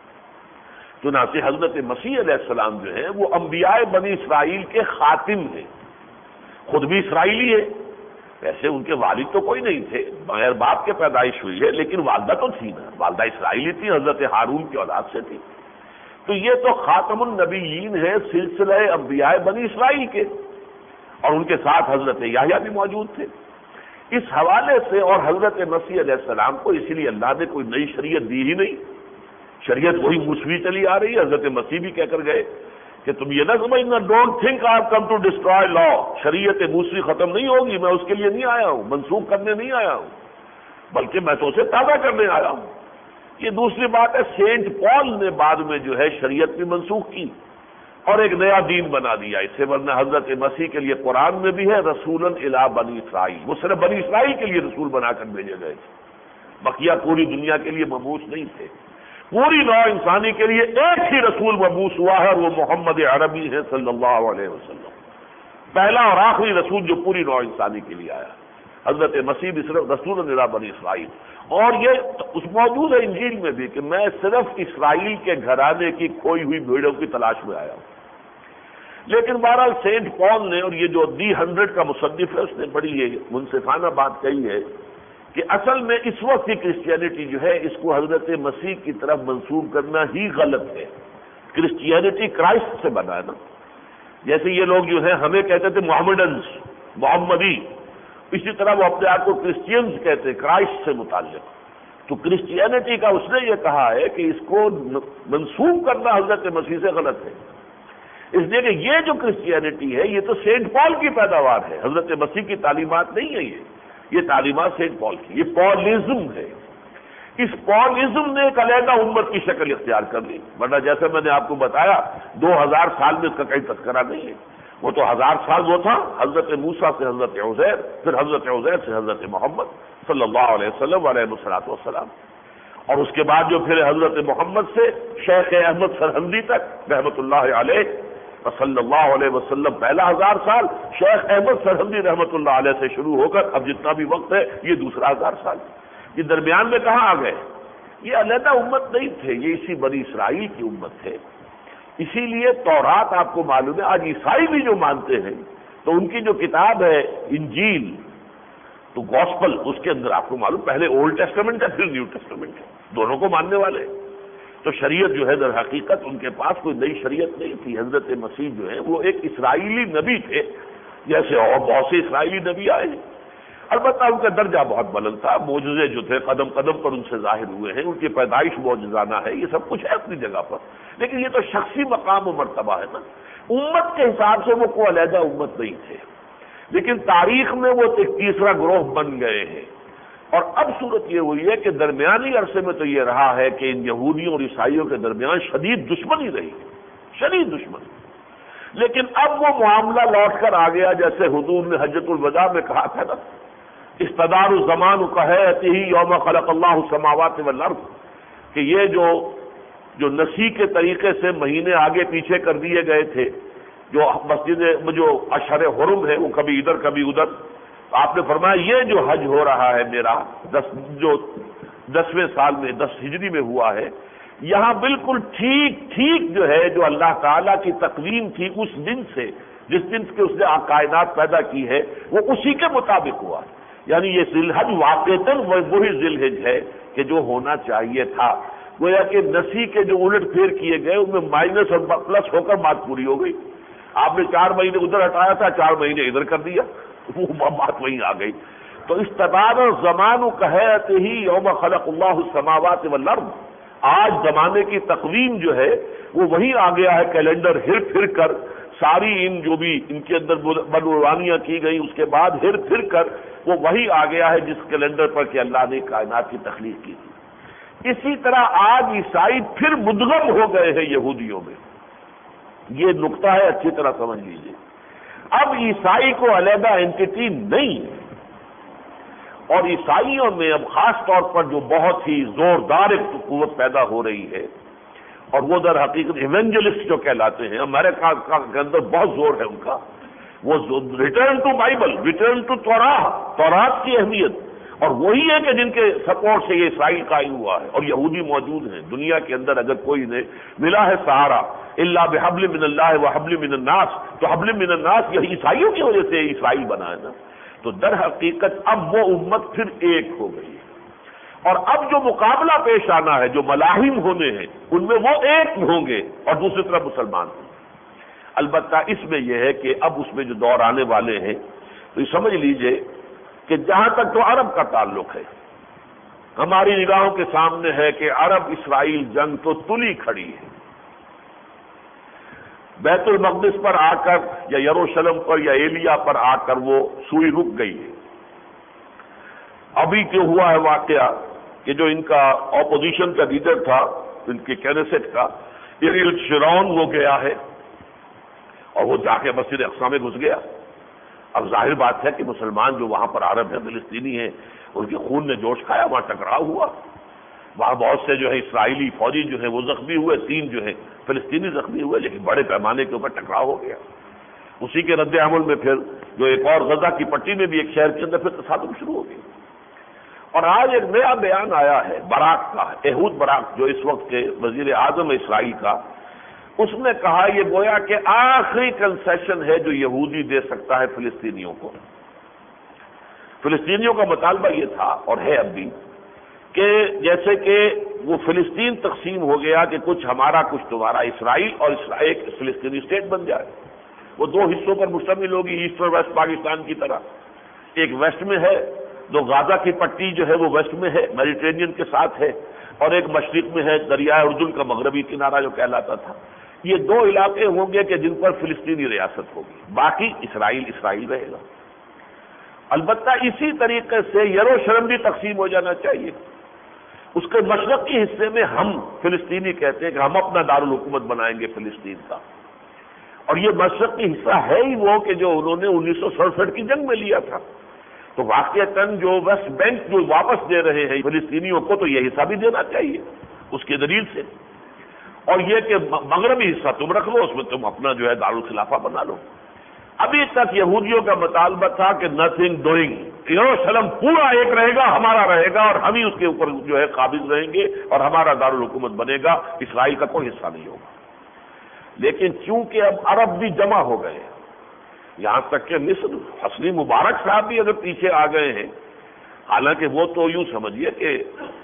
چنانچہ حضرت مسیح علیہ السلام جو ہے وہ انبیاء بنی اسرائیل کے خاتم ہیں، خود بھی اسرائیلی ہے، ویسے ان کے والد تو کوئی نہیں تھے، بغیر باپ کے پیدائش ہوئی ہے، لیکن والدہ تو تھی نا، والدہ اسرائیلی تھی، حضرت ہارون کی اولاد سے تھی، تو یہ تو خاتم النبیین ہے سلسلہ انبیاء بنی اسرائیل کے، اور ان کے ساتھ حضرت یحییٰ بھی موجود تھے۔ اس حوالے سے اور حضرت مسیح علیہ السلام کو اسی لیے اللہ نے کوئی نئی شریعت دی ہی نہیں، شریعت وہی موسوی چلی آ رہی ہے۔ حضرت مسیح بھی کہہ کر گئے کہ تم یہ نہ سمجھنا don't think I have come to destroy law, شریعت موسوی ختم نہیں ہوگی، میں اس کے لیے نہیں آیا ہوں، منسوخ کرنے نہیں آیا ہوں، بلکہ میں تو اسے تازہ کرنے آیا ہوں۔ یہ دوسری بات ہے، سینٹ پال نے بعد میں جو ہے شریعت بھی منسوخ کی اور ایک نیا دین بنا دیا اس سے، ورنہ حضرت مسیح کے لیے قرآن میں بھی ہے رسولا الی بنی اسرائیل، وہ صرف بنی اسرائیل کے لیے رسول بنا کر بھیجے گئے تھے، بقیہ پوری دنیا کے لیے مبعوث نہیں تھے۔ پوری نوع انسانی کے لیے ایک ہی رسول مبعوث ہوا ہے اور وہ محمد عربی ہے صلی اللہ علیہ وسلم، پہلا اور آخری رسول جو پوری نوع انسانی کے لیے آیا، حضرت مسیح بھی صرف رسول الی بنی اسرائیل، اور یہ اس موجود ہے انجیل میں بھی کہ میں صرف اسرائیل کے گھرانے کی کھوئی ہوئی بھیڑوں کی تلاش میں آیا ہوں۔ لیکن بہرحال سینٹ پال نے، اور یہ جو دی ہنڈریڈ کا مصنف ہے اس نے بڑی یہ منصفانہ بات کہی ہے کہ اصل میں اس وقت کی کرسچینٹی جو ہے اس کو حضرت مسیح کی طرف منسوب کرنا ہی غلط ہے۔ کرسچینٹی کرائسٹ سے بنا ہے نا، جیسے یہ لوگ جو ہیں ہمیں کہتے تھے محمڈنز، محمدی، اسی طرح وہ اپنے آپ کو کرسچینز کہتے ہیں کرائسٹ سے متعلق، تو کرسچینٹی کا اس نے یہ کہا ہے کہ اس کو منسوب کرنا حضرت مسیح سے غلط ہے، اس لیے کہ یہ جو کرسچینٹی ہے یہ تو سینٹ پال کی پیداوار ہے، حضرت مسیح کی تعلیمات نہیں ہے، یہ یہ تعلیمات سینٹ پال کی، یہ پالزم ہے۔ اس پالزم نے ایک علیحدہ امت کی شکل اختیار کر لی، ورنہ جیسے میں نے آپ کو بتایا دو ہزار سال میں اس کا کہیں تذکرہ نہیں ہے، وہ تو ہزار سال وہ تھا حضرت موسیٰ سے حضرت عزیر، پھر حضرت عزیر سے حضرت محمد صلی اللہ علیہ وسلم علیہ الصلوۃ والسلام، اور اس کے بعد جو پھر حضرت محمد سے شیخ احمد سرہندی تک رحمۃ اللہ علیہ صلی اللہ علیہ وسلم پہلا ہزار سال، شیخ احمد سرہندی رحمۃ اللہ علیہ سے شروع ہو کر اب جتنا بھی وقت ہے یہ دوسرا ہزار سال، یہ درمیان میں کہاں آ گئے؟ یہ علیحدہ امت نہیں تھے، یہ اسی بنی اسرائیل کی امت تھے۔ اسی لیے تورات آپ کو معلوم ہے، آج عیسائی بھی جو مانتے ہیں تو ان کی جو کتاب ہے انجیل تو گوسپل، اس کے اندر آپ کو معلوم پہلے اولڈ ٹیسٹمنٹ ہے پھر نیو ٹیسٹمنٹ ہے، دونوں کو ماننے والے، تو شریعت جو ہے در حقیقت ان کے پاس کوئی نئی شریعت نہیں تھی۔ حضرت مسیح جو ہے وہ ایک اسرائیلی نبی تھے، جیسے اور بہت سے اسرائیلی نبی آئے ہیں، البتہ ان کا درجہ بہت بلند تھا، معجزے جو تھے قدم قدم پر ان سے ظاہر ہوئے ہیں، ان کی پیدائش معجزانہ ہے، یہ سب کچھ ہے اپنی جگہ پر، لیکن یہ تو شخصی مقام و مرتبہ ہے نا، امت کے حساب سے وہ کوئی علیحدہ امت نہیں تھے، لیکن تاریخ میں وہ ایک تیسرا گروہ بن گئے ہیں۔ اور اب صورت یہ ہوئی ہے کہ درمیانی عرصے میں تو یہ رہا ہے کہ ان یہودیوں اور عیسائیوں کے درمیان شدید دشمنی رہی، شدید دشمنی، لیکن اب وہ معاملہ لوٹ کر آ گیا جیسے حضور نے حجۃ الوداع میں کہا تھا نا، استدار الزمان کہتے ہی یوم خلق اللہ السماوات والارض، کہ یہ جو جو نسی کے طریقے سے مہینے آگے پیچھے کر دیے گئے تھے، جو مسجد جو اشہر حرم ہے وہ کبھی ادھر کبھی ادھر، آپ نے فرمایا یہ جو حج ہو رہا ہے میرا دس جو دسویں سال میں دس ہجری میں ہوا ہے، یہاں بالکل ٹھیک ٹھیک جو ہے جو اللہ تعالیٰ کی تقویم تھی اس دن سے، جس دن سے اس نے کائنات پیدا کی ہے، وہ اسی کے مطابق ہوا، یعنی یہ ذی الحج واقعتاً وہی ذی الحج ہے کہ جو ہونا چاہیے تھا۔ گویا کہ نسی کے جو الٹ پھیر کیے گئے ان میں مائنس اور پلس ہو کر بات پوری ہو گئی۔ آپ نے چار مہینے ادھر ہٹایا تھا، چار مہینے ادھر کر دیا، وہ بات وہیں آ گئی۔ تو استدار الزمان کہت ہی یوم خلق اللہ السماوات والارض، آج زمانے کی تقویم جو ہے وہ وہی آ گیا ہے، کیلنڈر ہر پھر کر ساری ان جو بھی ان کے اندر بدعنوانیاں کی گئی اس کے بعد ہر پھر کر وہ وہی آ گیا ہے جس کیلنڈر پر کہ اللہ نے کائنات کی تخلیق کی تھی۔ اسی طرح آج عیسائی پھر مدغم ہو گئے ہیں یہودیوں میں، یہ نقطہ ہے، اچھی طرح سمجھ لیجیے۔ اب عیسائی کو علیحدہ اینٹی نہیں، اور عیسائیوں میں اب خاص طور پر جو بہت ہی زوردار ایک قوت پیدا ہو رہی ہے، اور وہ در حقیقت ایونجلسٹ جو کہلاتے ہیں، امریکہ کے اندر بہت زور ہے ان کا، وہ return to Bible, return to Torah, تورات کی اہمیت، اور وہی ہے کہ جن کے سپورٹ سے یہ اسرائیل قائم ہوا ہے، اور یہودی موجود ہیں دنیا کے اندر۔ اگر کوئی نے ملا ہے سہارا الا بحبل من اللہ وحبل من الناس، تو حبل من الناس یہ عیسائیوں کی وجہ سے اسرائیل بنا ہے نا۔ تو در حقیقت اب وہ امت پھر ایک ہو گئی ہے، اور اب جو مقابلہ پیش آنا ہے، جو ملاحم ہونے ہیں، ان میں وہ ایک ہوں گے اور دوسری طرف مسلمان ہوں۔ البتہ اس میں یہ ہے کہ اب اس میں جو دور آنے والے ہیں تو یہ سمجھ لیجئے کہ جہاں تک تو عرب کا تعلق ہے، ہماری نگاہوں کے سامنے ہے کہ عرب اسرائیل جنگ تو تلی کھڑی ہے، بیت المقدس پر آ کر یا یروشلم پر یا ایلیا پر آ کر وہ سوئی رک گئی ہے۔ ابھی کیوں ہوا ہے واقعہ کہ جو ان کا اپوزیشن کا لیڈر تھا، ان کے کینیسٹ کا ایریل شرون، وہ گیا ہے اور وہ جا کے مسجد اقصی میں گھس گیا۔ اب ظاہر بات ہے کہ مسلمان جو وہاں پر عرب ہیں، فلسطینی ہیں، ان کے خون نے جوش کھایا، وہاں ٹکراؤ ہوا، وہاں بہت سے جو ہے اسرائیلی فوجی جو ہیں وہ زخمی ہوئے، تین جو ہیں فلسطینی زخمی ہوئے، لیکن بڑے پیمانے کے اوپر ٹکراؤ ہو گیا۔ اسی کے رد عمل میں پھر جو ایک اور غزہ کی پٹی میں بھی ایک شہر کے اندر پھر تصادم شروع ہو گئی۔ اور آج ایک نیا بیان آیا ہے براک کا، ایہود براک، جو اس وقت کے وزیر اعظم اسرائیل کا، اس نے کہا یہ گویا کہ آخری کنسیشن ہے جو یہودی دے سکتا ہے فلسطینیوں کو۔ فلسطینیوں کا مطالبہ یہ تھا اور ہے اب بھی کہ جیسے کہ وہ فلسطین تقسیم ہو گیا کہ کچھ ہمارا کچھ تمہارا، اسرائیل اور ایک فلسطینی اسٹیٹ بن جائے، وہ دو حصوں پر مشتمل ہوگی، ایسٹ اور ویسٹ پاکستان کی طرح۔ ایک ویسٹ میں ہے، جو غازہ کی پٹی جو ہے وہ ویسٹ میں ہے، میڈیٹرینین کے ساتھ ہے، اور ایک مشرق میں ہے، دریائے اردن کا مغربی کنارہ جو کہلاتا تھا۔ یہ دو علاقے ہوں گے کہ جن پر فلسطینی ریاست ہوگی، باقی اسرائیل اسرائیل رہے گا۔ البتہ اسی طریقے سے یروشلم بھی تقسیم ہو جانا چاہیے۔ اس کے مشرقی حصے میں ہم فلسطینی کہتے ہیں کہ ہم اپنا دارالحکومت بنائیں گے فلسطین کا، اور یہ مشرقی حصہ ہے ہی وہ کہ جو انہوں نے انیس سو سڑسٹھ کی جنگ میں لیا تھا۔ تو واقعتاً جو ویسٹ بینک جو واپس دے رہے ہیں فلسطینیوں کو، تو یہ حصہ بھی دینا چاہیے اس کے دلیل سے، اور یہ کہ مغربی حصہ تم رکھ لو، اس میں تم اپنا جو ہے دارالخلافہ بنا لو۔ ابھی تک یہودیوں کا مطالبہ تھا کہ نتھنگ ڈوئنگ، یروشلم پورا ایک رہے گا، ہمارا رہے گا، اور ہم ہی اس کے اوپر جو ہے قابض رہیں گے، اور ہمارا دارالحکومت بنے گا، اسرائیل کا کوئی حصہ نہیں ہوگا۔ لیکن چونکہ اب عرب بھی جمع ہو گئے، یہاں تک کہ مصر، حسنی مبارک صاحب بھی اگر پیچھے آ گئے ہیں، حالانکہ وہ تو یوں سمجھیے کہ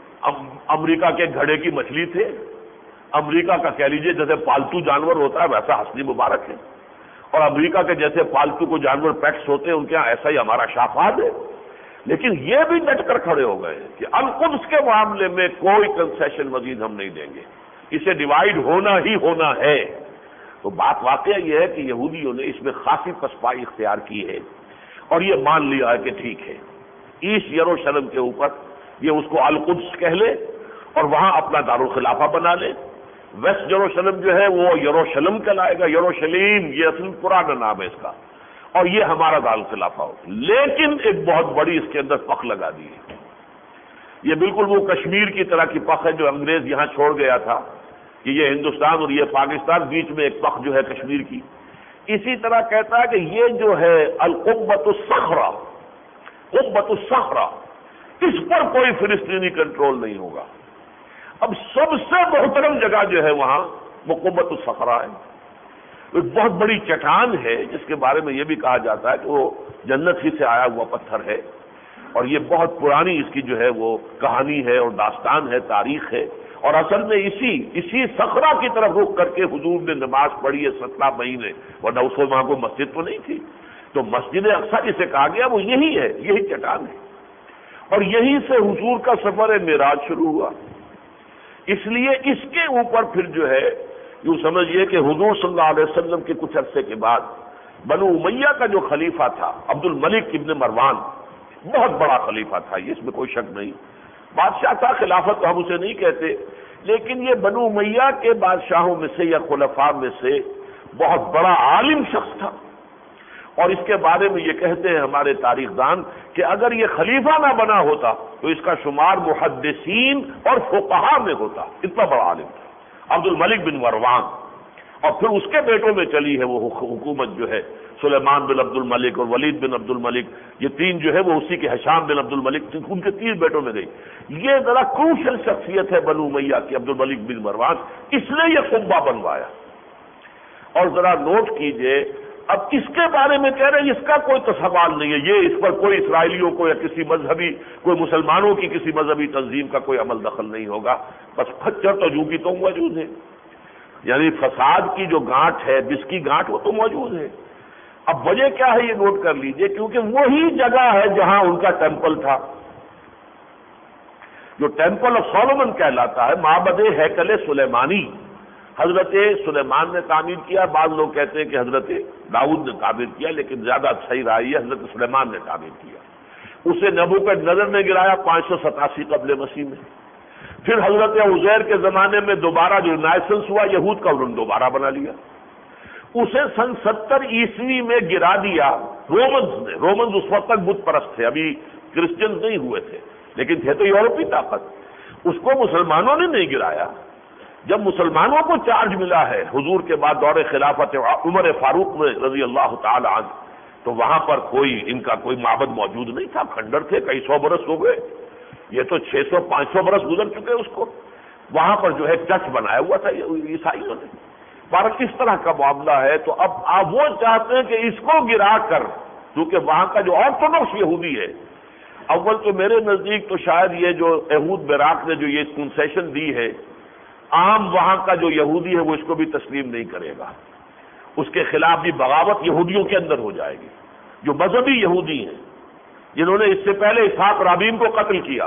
امریکہ کے گھڑے کی مچھلی تھے، امریکہ کا کہہ لیجیے جیسے پالتو جانور ہوتا ہے ویسا حسنی مبارک ہے، اور امریکہ کے جیسے پالتو کو جانور پیٹس ہوتے ہیں ان کے یہاں ایسا ہی ہمارا شافعات ہے۔ لیکن یہ بھی ڈٹ کر کھڑے ہو گئے کہ القدس کے معاملے میں کوئی کنسیشن مزید ہم نہیں دیں گے، اسے ڈیوائیڈ ہونا ہی ہونا ہے۔ تو بات واقعہ یہ ہے کہ یہودیوں نے اس میں خاصی پسپائی اختیار کی ہے، اور یہ مان لیا ہے کہ ٹھیک ہے، ایسٹ یروشلم کے اوپر یہ اس کو القدس کہہ لے اور وہاں اپنا دارالخلافہ بنا لے، ویسٹ یروشلم جو ہے وہ یروشلم کہلائے گا، یروشلیم یہ اصل پرانا نام ہے اس کا، اور یہ ہمارا دارالخلافہ ہو۔ لیکن ایک بہت بڑی اس کے اندر پک لگا دی ہے، یہ بالکل وہ کشمیر کی طرح کی پک ہے جو انگریز یہاں چھوڑ گیا تھا، کہ یہ ہندوستان اور یہ پاکستان، بیچ میں ایک پخ جو ہے کشمیر کی. اسی طرح کہتا ہے کہ یہ جو ہے القبۃ الصخرہ، قبۃ الصخرہ، اس پر کوئی فلسطینی کنٹرول نہیں ہوگا. اب سب سے محترم جگہ جو ہے وہاں وہ قبۃ الصخرہ ہے. ایک بہت بڑی چٹان ہے جس کے بارے میں یہ بھی کہا جاتا ہے کہ وہ جنت ہی سے آیا ہوا پتھر ہے، اور یہ بہت پرانی اس کی جو ہے وہ کہانی ہے اور داستان ہے، تاریخ ہے. اور اصل میں اسی اسی صخرہ کی طرف رخ کر کے حضور نے نماز پڑھی ہے سترہ مہینے، ورنہ اس وہاں کو مسجد تو نہیں تھی. تو مسجد اقصی جسے کہا گیا وہ یہی ہے، یہی چٹان ہے. اور یہیں سے حضور کا سفر معراج شروع ہوا. اس لیے اس کے اوپر پھر جو ہے یوں سمجھیے کہ حضور صلی اللہ علیہ وسلم کے کچھ عرصے کے بعد بنو امیہ کا جو خلیفہ تھا عبد الملک ابن مروان، بہت بڑا خلیفہ تھا، یہ اس میں کوئی شک نہیں. بادشاہ تھا، خلافت تو ہم اسے نہیں کہتے، لیکن یہ بنو امیہ کے بادشاہوں میں سے یا خلفاء میں سے بہت بڑا عالم شخص تھا. اور اس کے بارے میں یہ کہتے ہیں ہمارے تاریخ دان کہ اگر یہ خلیفہ نہ بنا ہوتا تو اس کا شمار محدثین اور فقہاء میں ہوتا. اتنا بڑا عالم تھا عبد الملک بن مروان. اور پھر اس کے بیٹوں میں چلی ہے وہ حکومت جو ہے، سلیمان بن عبد الملک اور ولید بن عبد الملک، یہ تین جو ہے وہ اسی کے حشام بن عبد الملک، ان کے تین بیٹوں میں گئی. یہ ذرا کروشل شخصیت ہے بنو امیہ کی، عبد الملک بن مروان، اس نے یہ قبہ بنوایا. اور ذرا نوٹ کیجئے، اب اس کے بارے میں کہہ رہے ہیں اس کا کوئی تو سوال نہیں ہے، یہ اس پر کوئی اسرائیلیوں کو یا کسی مذہبی کوئی مسلمانوں کی کسی مذہبی تنظیم کا کوئی عمل دخل نہیں ہوگا. بس کھچر تو جو کی تو موجود ہے، یعنی فساد کی جو گانٹھ ہے، بس کی گانٹھ، وہ تو موجود ہے. اب وجہ کیا ہے یہ نوٹ کر لیجئے، کیونکہ وہی جگہ ہے جہاں ان کا ٹیمپل تھا، جو ٹیمپل آف سولومن کہلاتا ہے، معبد ہیکل سلیمانی. حضرت سلیمان نے تعمیر کیا، بعض لوگ کہتے ہیں کہ حضرت داؤد نے تعمیر کیا، لیکن زیادہ صحیح رائے حضرت سلیمان نے تعمیر کیا. اسے نبوکدنضر نے گرایا پانچ سو ستاسی قبل مسیح میں. پھر حضرت عزیر کے زمانے میں دوبارہ جو رینیسنس ہوا، یہود کا انہوں نے دوبارہ بنا لیا. اسے سن ستر عیسوی میں گرا دیا رومنز نے. رومنز اس وقت تک بت پرست تھے، ابھی کرسچنز نہیں ہوئے تھے، لیکن تھے تو یورپی طاقت. اس کو مسلمانوں نے نہیں گرایا. جب مسلمانوں کو چارج ملا ہے حضور کے بعد دور خلافت عمر فاروق میں رضی اللہ تعالی عنہ، تو وہاں پر کوئی ان کا کوئی معبد موجود نہیں تھا، کھنڈر تھے، کئی سو برس ہو گئے. یہ تو چھ سو پانچ سو برس گزر چکے اس کو. وہاں پر جو ہے چرچ بنایا ہوا تھا عیسائیوں نے. بارہ کس طرح کا معاملہ ہے. تو اب آپ وہ چاہتے ہیں کہ اس کو گرا کر، کیونکہ وہاں کا جو آرتھوڈوکس یہودی ہے، اول تو میرے نزدیک تو شاید یہ جو یہود براق نے جو یہ کنسیشن دی ہے، عام وہاں کا جو یہودی ہے وہ اس کو بھی تسلیم نہیں کرے گا. اس کے خلاف بھی بغاوت یہودیوں کے اندر ہو جائے گی. جو مذہبی یہودی ہیں جنہوں نے اس سے پہلے اسحاق رابین کو قتل کیا،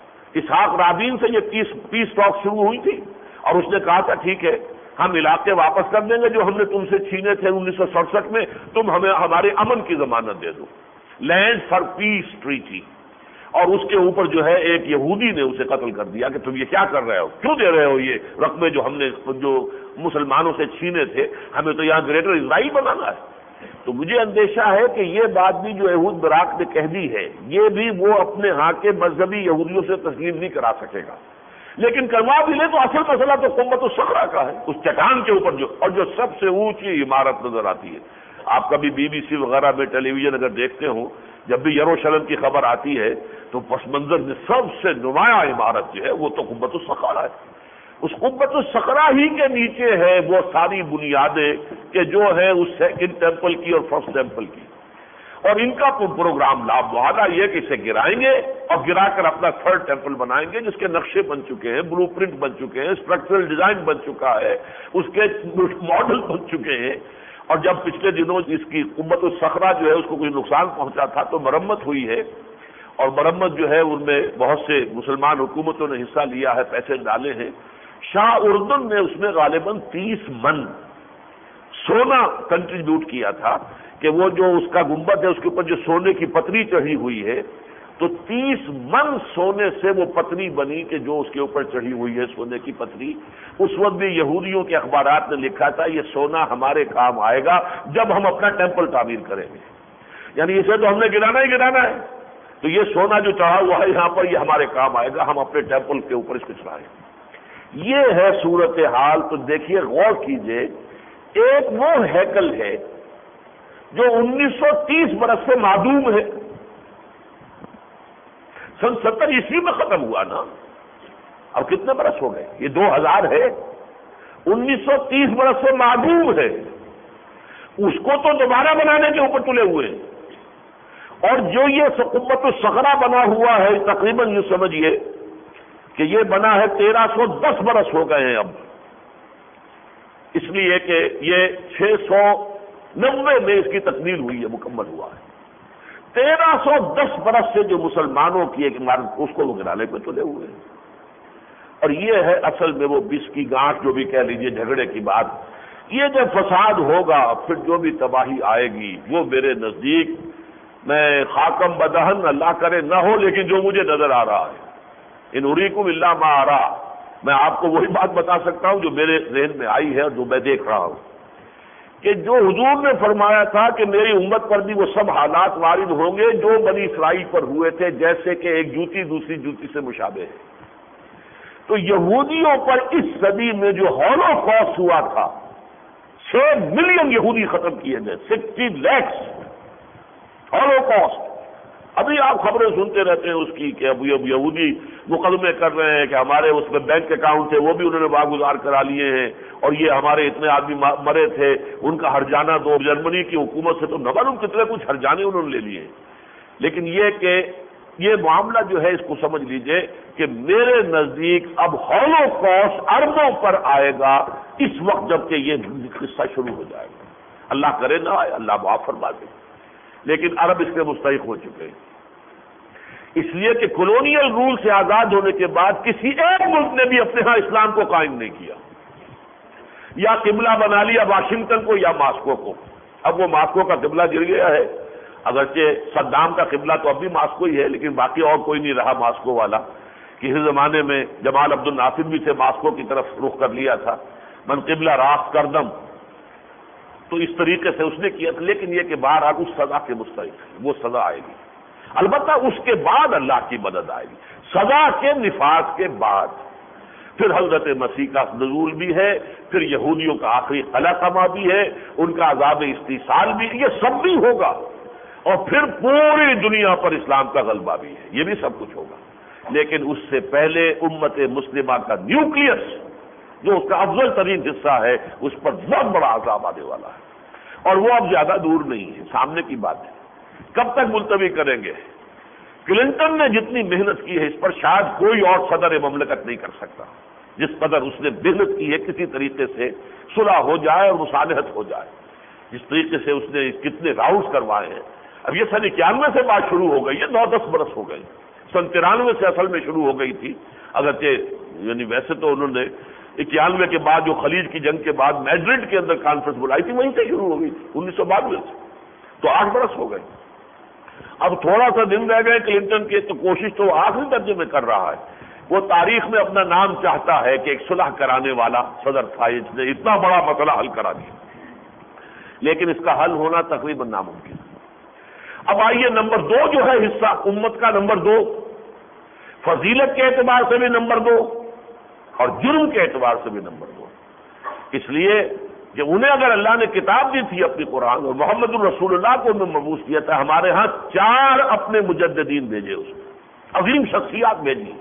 اسحاق رابین سے یہ پیس پیس ٹاک شروع ہوئی تھی، اور اس نے کہا تھا ٹھیک ہے ہم علاقے واپس کر دیں گے جو ہم نے تم سے چھینے تھے انیس سو سڑسٹھ میں، تم ہمیں ہمارے امن کی ضمانت دے دو، لینڈ فار پیس ٹریٹی. اور اس کے اوپر جو ہے ایک یہودی نے اسے قتل کر دیا کہ تم یہ کیا کر رہے ہو، کیوں دے رہے ہو یہ رقبے جو ہم نے جو مسلمانوں سے چھینے تھے، ہمیں تو یہاں گریٹر اسرائیل بنانا ہے. تو مجھے اندیشہ ہے کہ یہ بات بھی جو یہود براق نے کہہ دی ہے، یہ بھی وہ اپنے ہاں کے مذہبی یہودیوں سے تسلیم نہیں کرا سکے گا. لیکن کروا بھی لے تو اصل مسئلہ تو قبۃ الصخرہ کا ہے، اس چٹان کے اوپر جو اور جو سب سے اونچی عمارت نظر آتی ہے. آپ کبھی بی بی سی وغیرہ میں ٹیلی ویژن اگر دیکھتے ہوں، جب بھی یروشلم کی خبر آتی ہے تو پس منظر میں سب سے نمایاں عمارت جو ہے وہ تو قبۃ الصخرہ ہے. اس قبۃ الصخرہ ہی کے نیچے ہے وہ ساری بنیادیں کہ جو ہے اس سیکنڈ ٹیمپل کی اور فرسٹ ٹیمپل کی. اور ان کا پروگرام لاب وعدہ یہ کہ اسے گرائیں گے اور گرا کر اپنا تھرڈ ٹیمپل بنائیں گے، جس کے نقشے بن چکے ہیں، بلو پرنٹ بن چکے ہیں، اسٹرکچرل ڈیزائن بن چکا ہے، اس کے ماڈل بن چکے ہیں. اور جب پچھلے دنوں اس کی قبۃ الصخرہ جو ہے اس کو کوئی نقصان پہنچا تھا تو مرمت ہوئی ہے، اور مرمت جو ہے ان میں بہت سے مسلمان حکومتوں نے حصہ لیا ہے، پیسے ڈالے ہیں. شاہ اردن نے اس میں غالباً تیس من سونا کنٹریبیوٹ کیا تھا کہ وہ جو اس کا گنبد ہے اس کے اوپر جو سونے کی پتری چڑھی ہوئی ہے، تو تیس من سونے سے وہ پتری بنی کہ جو اس کے اوپر چڑھی ہوئی ہے سونے کی پتری. اس وقت بھی یہودیوں کے اخبارات نے لکھا تھا یہ سونا ہمارے کام آئے گا جب ہم اپنا ٹیمپل تعمیر کریں گے. یعنی اسے تو ہم نے گرانا ہی گرانا ہے، تو یہ سونا جو چڑھا ہوا ہے یہاں پر یہ ہمارے کام آئے گا، ہم اپنے ٹیمپل کے اوپر اس کو چڑھائیں. یہ ہے صورتحال. تو دیکھیے غور کیجئے، ایک وہ ہیکل ہے جو انیس سو تیس برس سے معدوم ہے، سن ستر عیسوی میں ختم ہوا نا. اب کتنے برس ہو گئے؟ یہ دو ہزار ہے. انیس سو تیس برس سے معدوم ہے، اس کو تو دوبارہ بنانے کے اوپر تلے ہوئے ہیں. اور جو یہ قبۃ الصخرہ بنا ہوا ہے، تقریباً یہ سمجھیے کہ یہ بنا ہے تیرہ سو دس برس ہو گئے ہیں اب، اس لیے کہ یہ چھ سو نوے میں اس کی تکمیل ہوئی ہے، مکمل ہوا ہے. تیرہ سو دس برس سے جو مسلمانوں کی ایک عمارت اس کو وہ گرانے پہ تلے ہوئے ہیں. اور یہ ہے اصل میں وہ بس کی گانٹھ، جو بھی کہہ لیجیے جھگڑے کی بات. یہ جب فساد ہوگا پھر جو بھی تباہی آئے گی وہ میرے نزدیک، میں خاکم بدہن اللہ کرے نہ ہو، لیکن جو مجھے نظر آ رہا ہے، ان اریکم الا ما ارا، میں آپ کو وہی بات بتا سکتا ہوں جو میرے ذہن میں آئی ہے اور جو میں دیکھ رہا ہوں، کہ جو حضور نے فرمایا تھا کہ میری امت پر بھی وہ سب حالات وارد ہوں گے جو بنی اسرائیل پر ہوئے تھے، جیسے کہ ایک جوتی دوسری جوتی سے مشابہ ہے. تو یہودیوں پر اس صدی میں جو ہولوکاسٹ ہوا تھا، چھ ملین یہودی ختم کیے گئے، سکسٹی لیکس ہولوکاسٹ. ابھی آپ خبریں سنتے رہتے ہیں اس کی کہ اب یہودی مقدمے کر رہے ہیں کہ ہمارے اس میں بینک اکاؤنٹ تھے وہ بھی انہوں نے واگزار کرا لیے ہیں، اور یہ ہمارے اتنے آدمی مرے تھے ان کا ہرجانہ دو. جرمنی کی حکومت سے تو نہ معلوم کتنے کچھ ہرجانے انہوں نے لے لیے. لیکن یہ کہ یہ معاملہ جو ہے اس کو سمجھ لیجئے کہ میرے نزدیک اب ہولوکاسٹ اربوں پر آئے گا اس وقت جب کہ یہ قصہ شروع ہو جائے گا. اللہ کرے نہ آئے، اللہ معاف فرما دے، لیکن عرب اس کے مستحق ہو چکے ہیں. اس لیے کہ کولونیل رول سے آزاد ہونے کے بعد کسی ایک ملک نے بھی اپنے ہاں اسلام کو قائم نہیں کیا، یا قبلہ بنا لیا واشنگٹن کو یا ماسکو کو. اب وہ ماسکو کا قبلہ گر گیا ہے، اگرچہ صدام کا قبلہ تو اب بھی ماسکو ہی ہے، لیکن باقی اور کوئی نہیں رہا ماسکو والا. کسی زمانے میں جمال عبد الناصر بھی تھے، ماسکو کی طرف رخ کر لیا تھا، من قبلہ راست کردم، تو اس طریقے سے اس نے کیا تھا. لیکن یہ کہ بہرحال اس سزا کے مستحق وہ سزا آئے گی. البتہ اس کے بعد اللہ کی مدد آئے گی، سزا کے نفاذ کے بعد. پھر حضرت مسیح کا نزول بھی ہے، پھر یہودیوں کا آخری قلعہ بھی ہے، ان کا عذاب استیصال بھی، یہ سب بھی ہوگا. اور پھر پوری دنیا پر اسلام کا غلبہ بھی ہے، یہ بھی سب کچھ ہوگا. لیکن اس سے پہلے امت مسلمہ کا نیوکلیس جو اس کا افضل ترین حصہ ہے، اس پر بہت بڑا عذاب آنے والا ہے، اور وہ اب زیادہ دور نہیں ہے، سامنے کی بات ہے. کب تک ملتوی کریں گے؟ کلنٹن نے جتنی محنت کی ہے اس پر شاید کوئی اور صدر مملکت نہیں کر سکتا، جس قدر اس نے محنت کی ہے کسی طریقے سے صلح ہو جائے اور مصالحت ہو جائے. جس طریقے سے اس نے کتنے راؤنڈز کروائے ہیں. اب یہ سن اکیانوے سے بات شروع ہو گئی ہے، نو دس برس ہو گئی. سن ترانوے سے اصل میں شروع ہو گئی تھی، اگرچہ یعنی ویسے تو انہوں نے اکیانوے کے بعد جو خلیج کی جنگ کے بعد میڈرڈ کے اندر کانفرنس بلائی تھی وہیں سے شروع ہو گئی تھی انیس سو بانوے سے، تو آٹھ برس ہو گئے. اب تھوڑا سا دن رہ گئے کلنٹن کے، تو کوشش تو آخری درجے میں کر رہا ہے. وہ تاریخ میں اپنا نام چاہتا ہے کہ ایک صلح کرانے والا صدر تھا، اس نے اتنا بڑا مسئلہ حل کرا دیا، لیکن اس کا حل ہونا تقریباً ناممکن. اب آئیے نمبر دو جو ہے حصہ امت کا، نمبر دو فضیلت کے اعتبار سے بھی نمبر دو اور جرم کے اعتبار سے بھی نمبر دو. اس لیے کہ انہیں اگر اللہ نے کتاب دی تھی اپنی قرآن، اور محمد الرسول اللہ کو انہوں نے مبعوث کیا تھا، ہمارے ہاں چار اپنے مجددین بھیجے، اس میں عظیم شخصیات بھیجی.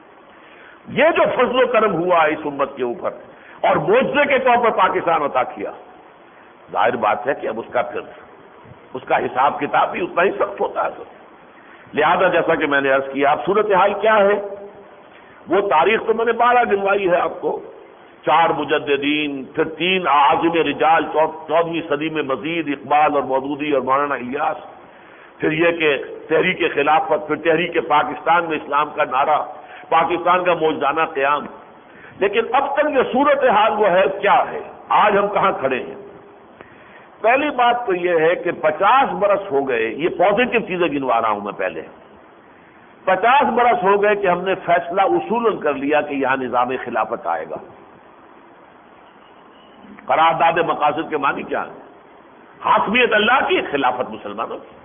یہ جو فضل و کرم ہوا اس امت کے اوپر اور معجزے کے طور پر پاکستان عطا کیا، ظاہر بات ہے کہ اب اس کا پھر اس کا حساب کتاب بھی اتنا ہی سخت ہوتا ہے. لہذا جیسا کہ میں نے عرض کیا، اب صورتحال کیا ہے؟ وہ تاریخ تو میں نے بارہ گنوائی ہے آپ کو، چار مجددین، پھر تین اعاظم رجال چودہویں صدی میں مزید، اقبال اور مودودی اور مولانا الیاس، پھر یہ کہ تحریک خلافت، پھر تحریک پاکستان میں اسلام کا نعرہ، پاکستان کا موجزانہ قیام. لیکن اب تک یہ صورتحال وہ ہے کیا ہے؟ آج ہم کہاں کھڑے ہیں؟ پہلی بات تو یہ ہے کہ پچاس برس ہو گئے، یہ پازیٹو چیزیں گنوا رہا ہوں میں پہلے، پچاس برس ہو گئے کہ ہم نے فیصلہ اصولاً کر لیا کہ یہاں نظام خلافت آئے گا. قرارداد مقاصد کے معنی کیا ہے؟ حاکمیت اللہ کی، خلافت مسلمانوں کی.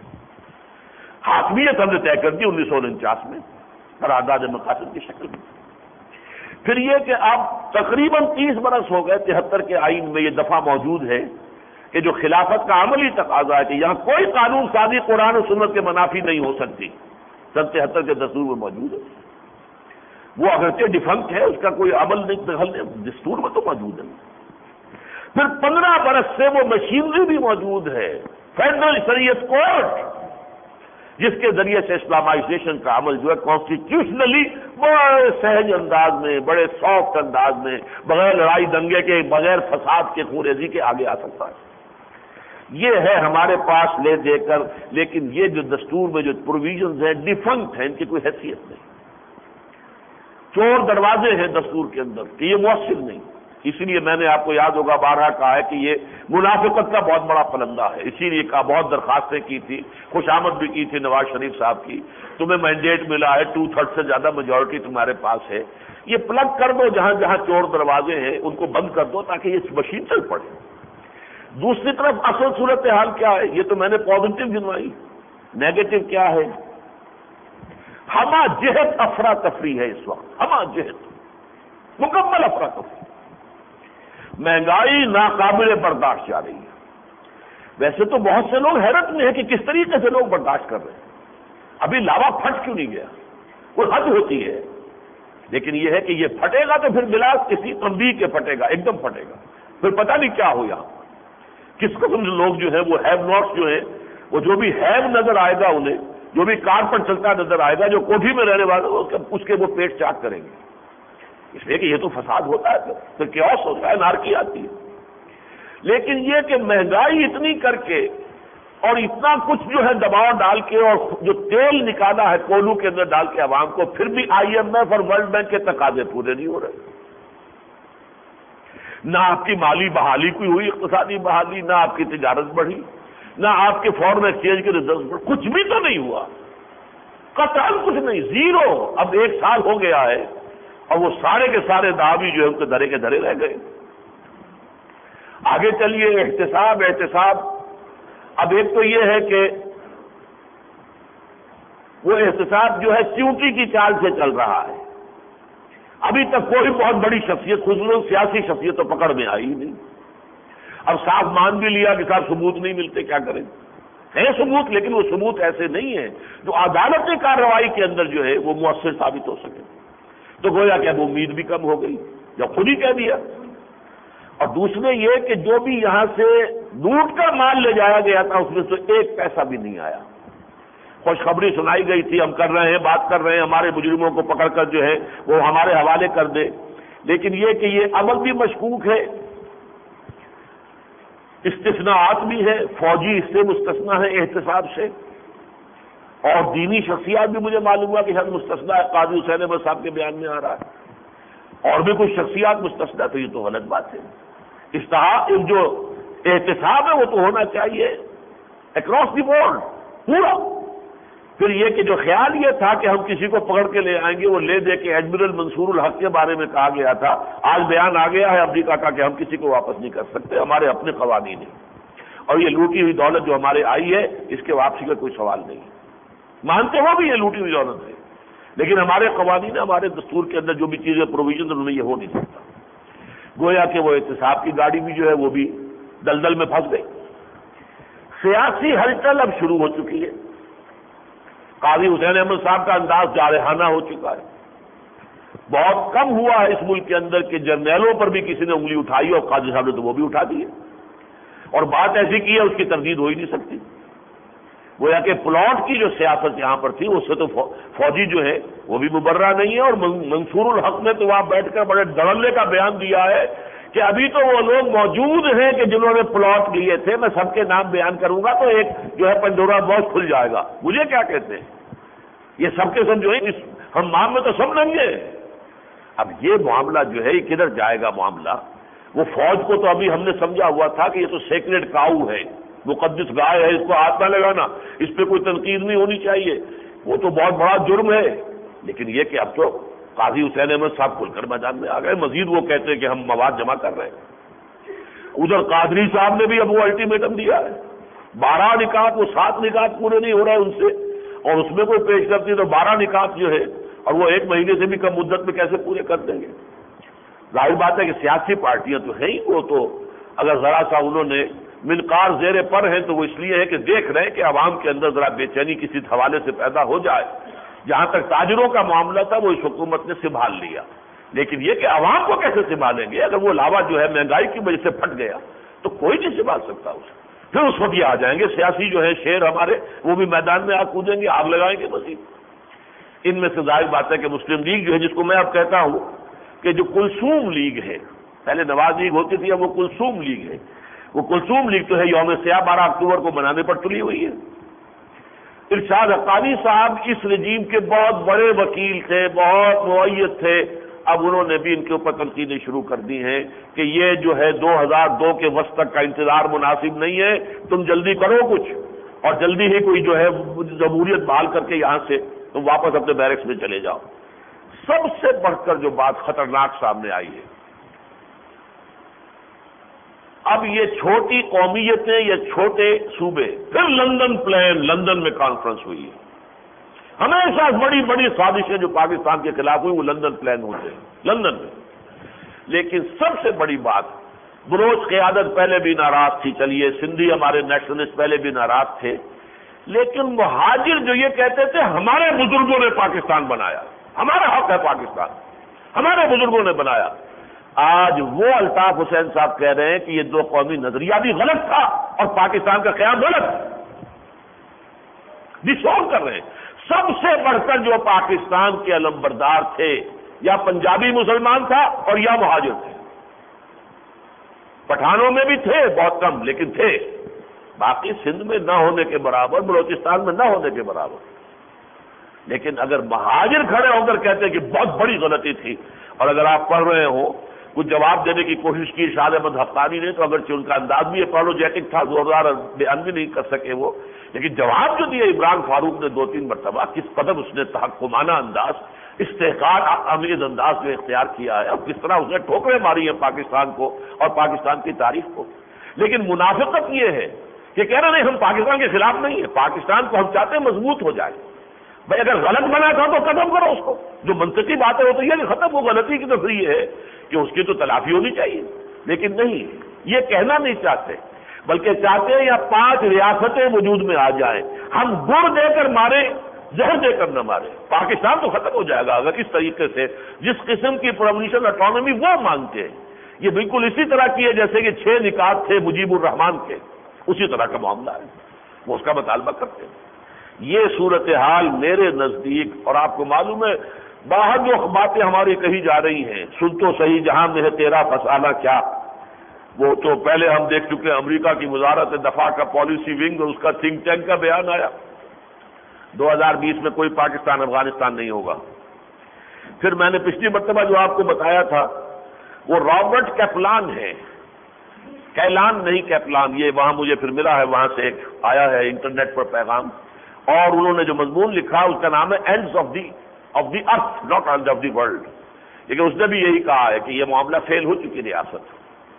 حاکمیت ہم نے طے کر دی انیس سو انچاس میں قرارداد مقاصد کی شکل میں. پھر یہ کہ اب تقریباً تیس برس ہو گئے تہتر کے آئین میں یہ دفعہ موجود ہے کہ جو خلافت کا عملی تقاضا ہے کہ یہاں کوئی قانون سازی قرآن و سنت کے منافی نہیں ہو سکتی، سن تہتر کے دستور میں موجود ہے۔ وہ اگرچہ ڈیفنکٹ ہے، اس کا کوئی عمل نہیں، دخل نہیں، دستور میں تو موجود ہے۔ پھر پندرہ برس سے وہ مشینری بھی موجود ہے، فیڈرل شریعت کورٹ، جس کے ذریعے سے اسلامائزیشن کا عمل جو ہے کانسٹیٹیوشنلی بڑے سہج انداز میں، بڑے سافٹ انداز میں، بغیر لڑائی دنگے کے، بغیر فساد کے خونریزی کے آگے آ سکتا ہے۔ یہ ہے ہمارے پاس لے دے کر، لیکن یہ جو دستور میں جو پروویژنز ہیں ڈیفنکٹ ہیں، ان کی کوئی حیثیت نہیں، چور دروازے ہیں دستور کے اندر کہ یہ مؤثر نہیں۔ اسی لیے میں نے آپ کو یاد ہوگا بارہا کہا ہے کہ یہ منافقت کا بہت بڑا پلندہ ہے، اسی لیے کہا بہت درخواستیں کی تھی، خوش آمد بھی کی تھی نواز شریف صاحب کی، تمہیں مینڈیٹ ملا ہے، ٹو تھرڈ سے زیادہ میجورٹی تمہارے پاس ہے، یہ پلگ کر دو، جہاں جہاں چور دروازے ہیں ان کو بند کر دو تاکہ یہ مشین چل پڑے۔ دوسری طرف اصل صورتحال کیا ہے؟ یہ تو میں نے پازیٹو گنوائی، نیگیٹو کیا ہے؟ ہمہ جہت افراتفری ہے اس وقت، ہمہ جہت مکمل افراتفری، مہنگائی ناقابل برداشت جا رہی ہے۔ ویسے تو بہت سے لوگ حیرت میں ہیں کہ کس طریقے سے لوگ برداشت کر رہے ہیں، ابھی لاوا پھٹ کیوں نہیں گیا؟ کوئی حد ہوتی ہے، لیکن یہ ہے کہ یہ پھٹے گا تو پھر بلا کسی تنبیہ کے پھٹے گا، ایک دم پھٹے گا، پھر پتہ نہیں کیا ہو یہاں کس قسم کے لوگ جو ہیں وہ ہیو ناٹس جو ہیں، وہ جو بھی ہیو نظر آئے گا انہیں، جو بھی کار پر چلتا نظر آئے گا، جو کوٹھی میں رہنے والے اس کے وہ پیٹ چاک کریں گے، اس لیے کہ یہ تو فساد ہوتا ہے، پھر کیوس ہوتا ہے، نارکی آتی ہے۔ لیکن یہ کہ مہنگائی اتنی کر کے اور اتنا کچھ جو ہے دباؤ ڈال کے اور جو تیل نکالا ہے کولو کے اندر ڈال کے عوام کو، پھر بھی آئی ایم ایف اور ورلڈ بینک کے تقاضے پورے نہیں ہو رہے، نہ آپ کی مالی بحالی کوئی ہوئی، اقتصادی بحالی، نہ آپ کی تجارت بڑھی، نہ آپ کے فورن ایکسچینج کے ریزرو بڑھے، کچھ بھی تو نہیں ہوا، قطعاً کچھ نہیں، زیرو۔ اب ایک سال ہو گیا ہے اور وہ سارے کے سارے دعوی جو ہے ان کے دھرے کے دھرے رہ گئے۔ آگے چلیے، احتساب احتساب اب ایک تو یہ ہے کہ وہ احتساب جو ہے چیونٹی کی چال سے چل رہا ہے، ابھی تک کوئی بہت بڑی شخصیت، خصوصاً سیاسی شخصیت تو پکڑ میں آئی ہی نہیں۔ اب صاف مان بھی لیا کہ صاحب ثبوت نہیں ملتے، کیا کریں؟ ہے ثبوت، لیکن وہ ثبوت ایسے نہیں ہیں جو عدالتی کارروائی کے اندر جو ہے وہ مؤثر ثابت ہو سکے، تو گویا کہ اب امید بھی کم ہو گئی جب خود ہی کہہ دیا۔ اور دوسرے یہ کہ جو بھی یہاں سے لوٹ کر مال لے جایا گیا تھا اس میں تو ایک پیسہ بھی نہیں آیا۔ خوشخبری سنائی گئی تھی، ہم کر رہے ہیں، بات کر رہے ہیں، ہمارے مجرموں کو پکڑ کر جو ہے وہ ہمارے حوالے کر دے، لیکن یہ کہ یہ عمل بھی مشکوک ہے، استثناءات بھی ہے، فوجی اس سے مستثنا ہے احتساب سے، اور دینی شخصیات بھی مجھے معلوم ہوا کہ شاید مستثنا ہے، قاضی حسین احمد صاحب کے بیان میں آ رہا ہے، اور بھی کچھ شخصیات مستثنا، تو یہ تو غلط بات ہے۔ استحاق جو احتساب ہے وہ تو ہونا چاہیے اکراس دی بورڈ پورا۔ پھر یہ کہ جو خیال یہ تھا کہ ہم کسی کو پکڑ کے لے آئیں گے، وہ لے دے کے ایڈمرل منصور الحق کے بارے میں کہا گیا تھا، آج بیان آ گیا ہے امریکہ کا کہ ہم کسی کو واپس نہیں کر سکتے، ہمارے اپنے قوانین ہیں، اور یہ لوٹی ہوئی دولت جو ہمارے آئی ہے اس کے واپسی کا کوئی سوال نہیں، مانتے ہو بھی یہ لوٹی ہوئی دولت ہے، لیکن ہمارے قوانین، ہمارے دستور کے اندر جو بھی چیزیں پروویژن ان میں یہ ہو نہیں سکتا۔ گویا کہ وہ احتساب کی گاڑی بھی جو ہے وہ بھی دلدل میں پھنس گئی۔ سیاسی ہلچل اب شروع ہو چکی ہے، قاضی حسین احمد صاحب کا انداز جارحانہ ہو چکا ہے، بہت کم ہوا ہے اس ملک کے اندر کہ جرنیلوں پر بھی کسی نے انگلی اٹھائی، اور قاضی صاحب نے تو وہ بھی اٹھا دی ہے، اور بات ایسی کی ہے اس کی تردید ہو ہی نہیں سکتی۔ گویا کہ پلاٹ کی جو سیاست یہاں پر تھی اس سے تو فوجی جو ہے وہ بھی مبرہ نہیں ہے، اور منصور الحق نے تو وہاں بیٹھ کر بڑے ڈرنے کا بیان دیا ہے کہ ابھی تو وہ لوگ موجود ہیں کہ جنہوں نے پلاٹ لیے تھے، میں سب کے نام بیان کروں گا تو ایک جو ہے پنڈورا باکس کھل جائے گا، مجھے کیا کہتے ہیں، یہ سب کے سب جو ہے اس ہمام میں تو سب ننگے ہیں۔ اب یہ معاملہ جو ہے یہ کدھر جائے گا معاملہ؟ وہ فوج کو تو ابھی ہم نے سمجھا ہوا تھا کہ یہ تو سیکریڈ کاؤ ہے، مقدس گائے ہے، اس کو ہاتھ نہ لگانا، اس پہ کوئی تنقید نہیں ہونی چاہیے، وہ تو بہت بڑا جرم ہے، لیکن یہ کہ اب تو قاضی حسین احمد صاحب کھل کر میدان میں آ گئے، مزید وہ کہتے ہیں کہ ہم مواد جمع کر رہے ہیں۔ ادھر قادری صاحب نے بھی اب وہ الٹیمیٹم دیا ہے، بارہ نکات، وہ سات نکات پورے نہیں ہو رہے ان سے، اور اس میں کوئی پیش کرتی ہے تو بارہ نکات جو ہے، اور وہ ایک مہینے سے بھی کم مدت میں کیسے پورے کر دیں گے؟ ظاہر بات ہے کہ سیاسی پارٹیاں تو ہیں ہی، وہ تو اگر ذرا سا انہوں نے منقار زیر پر ہیں تو وہ اس لیے ہے کہ دیکھ رہے ہیں کہ عوام کے اندر ذرا بے چینی کسی حوالے سے پیدا ہو جائے۔ جہاں تک تاجروں کا معاملہ تھا وہ اس حکومت نے سنبھال لیا، لیکن یہ کہ عوام کو کیسے سنبھالیں گے؟ اگر وہ لاوا جو ہے مہنگائی کی وجہ سے پھٹ گیا تو کوئی نہیں سنبھال سکتا اسے۔ پھر اس وقت یہ آ جائیں گے سیاسی جو ہے شیر ہمارے، وہ بھی میدان میں آ کودیں گے، آگ لگائیں گے مزید۔ ان میں سے ظاہر بات ہے کہ مسلم لیگ جو ہے، جس کو میں اب کہتا ہوں کہ جو کلثوم لیگ ہے، پہلے نواز لیگ ہوتی تھی، اب وہ کلثوم لیگ ہے۔ وہ کلثوم لیگ تو ہے یوم سیاہ بارہ اکتوبر کو منانے پر تلی ہوئی ہے۔ ارشاد حقانی صاحب اس رجیم کے بہت بڑے وکیل تھے، بہت مؤید تھے، اب انہوں نے بھی ان کے اوپر تنقیدیں شروع کر دی ہیں کہ یہ جو ہے دو ہزار دو کے وسط تک کا انتظار مناسب نہیں ہے، تم جلدی کرو کچھ، اور جلدی ہی کوئی جو ہے جمہوریت بحال کر کے یہاں سے تم واپس اپنے بیرکس میں چلے جاؤ۔ سب سے بڑھ کر جو بات خطرناک سامنے آئی ہے، اب یہ چھوٹی قومیتیں یا چھوٹے صوبے، پھر لندن پلان، لندن میں کانفرنس ہوئی ہے۔ ہمیشہ بڑی بڑی سازشیں جو پاکستان کے خلاف ہوئی وہ لندن پلان ہوتے ہیں، لندن میں۔ لیکن سب سے بڑی بات، بلوچ قیادت پہلے بھی ناراض تھی، چلیے سندھی ہمارے نیشنلسٹ پہلے بھی ناراض تھے، لیکن مہاجر جو یہ کہتے تھے ہمارے بزرگوں نے پاکستان بنایا، ہمارا حق ہے پاکستان، ہمارے بزرگوں نے بنایا، آج وہ الطاف حسین صاحب کہہ رہے ہیں کہ یہ دو قومی نظریہ بھی غلط تھا اور پاکستان کا قیام غلط، ڈسون کر رہے ہیں۔ سب سے بڑھ کر جو پاکستان کے علم بردار تھے، یا پنجابی مسلمان تھا اور یا مہاجر تھے، پٹھانوں میں بھی تھے بہت کم لیکن تھے، باقی سندھ میں نہ ہونے کے برابر، بلوچستان میں نہ ہونے کے برابر۔ لیکن اگر مہاجر کھڑے ہو کر کہتے ہیں کہ بہت بڑی غلطی تھی، اور اگر آپ پڑھ رہے ہو کچھ جواب دینے کی کوشش کی ارشاد احمد حقانی نے، تو اگرچہ ان کا انداز بھی اپولوجیٹک تھا، زوردار بیان بھی نہیں کر سکے وہ، لیکن جواب جو دیا عمران فاروق نے دو تین مرتبہ، کس قدر اس نے تحکمانہ انداز، استحقار آمیز انداز جو اختیار کیا ہے، اور کس طرح اس نے ٹھوکریں ماری ہیں پاکستان کو اور پاکستان کی تاریخ کو۔ لیکن منافقت یہ ہے کہ کہہ رہے نہیں ہم پاکستان کے خلاف نہیں ہیں، پاکستان کو ہم چاہتے ہیں مضبوط ہو جائے۔ بھائی اگر غلط بنا تھا تو ختم کرو اس کو، جو منطقی بات ہے وہ تو یہ کہ ختم ہو، غلطی کی تو پھر یہ ہے کہ اس کی تو تلافی ہونی چاہیے، لیکن نہیں، یہ کہنا نہیں چاہتے، بلکہ چاہتے ہیں یا پانچ ریاستیں وجود میں آ جائیں، ہم گڑ دے کر مارے، زہر دے کر نہ مارے، پاکستان تو ختم ہو جائے گا اگر اس طریقے سے جس قسم کی پروینشل اٹانومی وہ مانگتے ہیں۔ یہ بالکل اسی طرح کی ہے جیسے کہ چھ نکات تھے مجیب الرحمان کے، اسی طرح کا معاملہ ہے، وہ اس کا مطالبہ کرتے ہیں۔ یہ صورتحال میرے نزدیک، اور آپ کو معلوم ہے باہر جو باتیں ہماری کہی جا رہی ہیں، سن تو صحیح جہاں میں ہے تیرا فسانہ کیا، وہ تو پہلے ہم دیکھ چکے ہیں، امریکہ کی وزارت دفاع کا پالیسی ونگ اور اس کا تھنک ٹینک کا بیان آیا، دو ہزار بیس میں کوئی پاکستان افغانستان نہیں ہوگا۔ پھر میں نے پچھلی مرتبہ جو آپ کو بتایا تھا وہ رابرٹ کیپلان ہے، کیلان نہیں کیپلان، یہ وہاں مجھے پھر ملا ہے، وہاں سے ایک آیا ہے انٹرنیٹ پر پیغام، اور انہوں نے جو مضمون لکھا اس کا نام ہے ends of the of the earth not end of the world, لیکن اس نے بھی یہی کہا ہے کہ یہ معاملہ فیل ہو چکی ریاست۔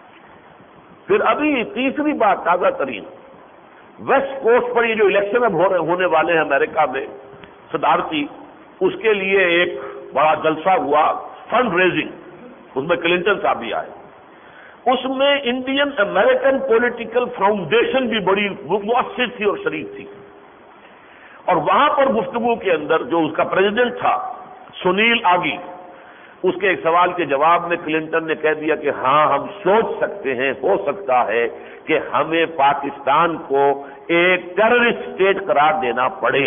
پھر ابھی تیسری بات تازہ ترین، ویسٹ کوسٹ پر یہ جو الیکشن اب ہونے والے ہیں امریکہ میں صدارتی، اس کے لیے ایک بڑا جلسہ ہوا، فنڈ ریزنگ، اس میں کلنٹن صاحب بھی آئے، اس میں انڈین امریکن پولیٹیکل فاؤنڈیشن بھی بڑی مؤثر تھی اور شریک تھی، اور وہاں پر گفتگو کے اندر جو اس کا پریزیڈنٹ تھا سنیل آگی، اس کے ایک سوال کے جواب میں کلنٹن نے کہہ دیا کہ ہاں ہم سوچ سکتے ہیں، ہو سکتا ہے کہ ہمیں پاکستان کو ایک ٹیررسٹ اسٹیٹ قرار دینا پڑے۔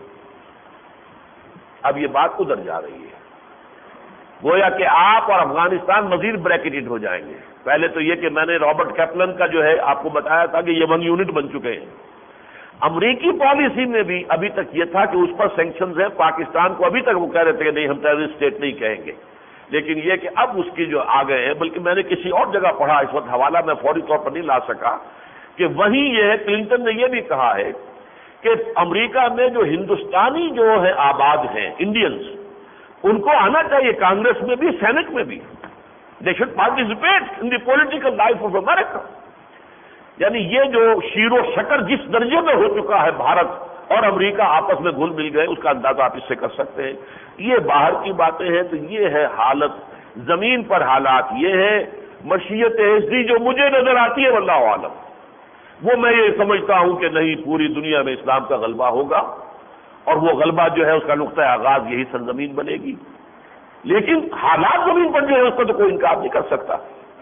اب یہ بات ادھر جا رہی ہے، گویا کہ آپ اور افغانستان مزید بریکٹڈ ہو جائیں گے۔ پہلے تو یہ کہ میں نے رابرٹ کیپلن کا جو ہے آپ کو بتایا تھا کہ یہ ون یونٹ بن چکے ہیں۔ امریکی پالیسی میں بھی ابھی تک یہ تھا کہ اس پر سینکشنز ہیں، پاکستان کو ابھی تک وہ کہہ رہے تھے کہ نہیں ہم ٹیررسٹ اسٹیٹ نہیں کہیں گے، لیکن یہ کہ اب اس کی جو آ گئے ہیں، بلکہ میں نے کسی اور جگہ پڑھا، اس وقت حوالہ میں فوری طور پر نہیں لا سکا، کہ وہیں یہ ہے کلنٹن نے یہ بھی کہا ہے کہ امریکہ میں جو ہندوستانی جو ہے آباد ہیں انڈینز، ان کو آنا چاہیے کانگریس میں بھی، سینٹ میں بھی، they should participate in the political life of America. یعنی یہ جو شیر و شکر جس درجے میں ہو چکا ہے بھارت اور امریکہ آپس میں گھل مل گئے، اس کا اندازہ آپ اس سے کر سکتے ہیں۔ یہ باہر کی باتیں ہیں، تو یہ ہے حالت زمین پر حالات یہ ہے، مشیت ایسی جو مجھے نظر آتی ہے واللہ عالم، وہ میں یہ سمجھتا ہوں کہ نہیں، پوری دنیا میں اسلام کا غلبہ ہوگا، اور وہ غلبہ جو ہے اس کا نقطہ آغاز یہی سرزمین بنے گی، لیکن حالات زمین پر جو ہے اس کا تو کوئی انکار نہیں کر سکتا۔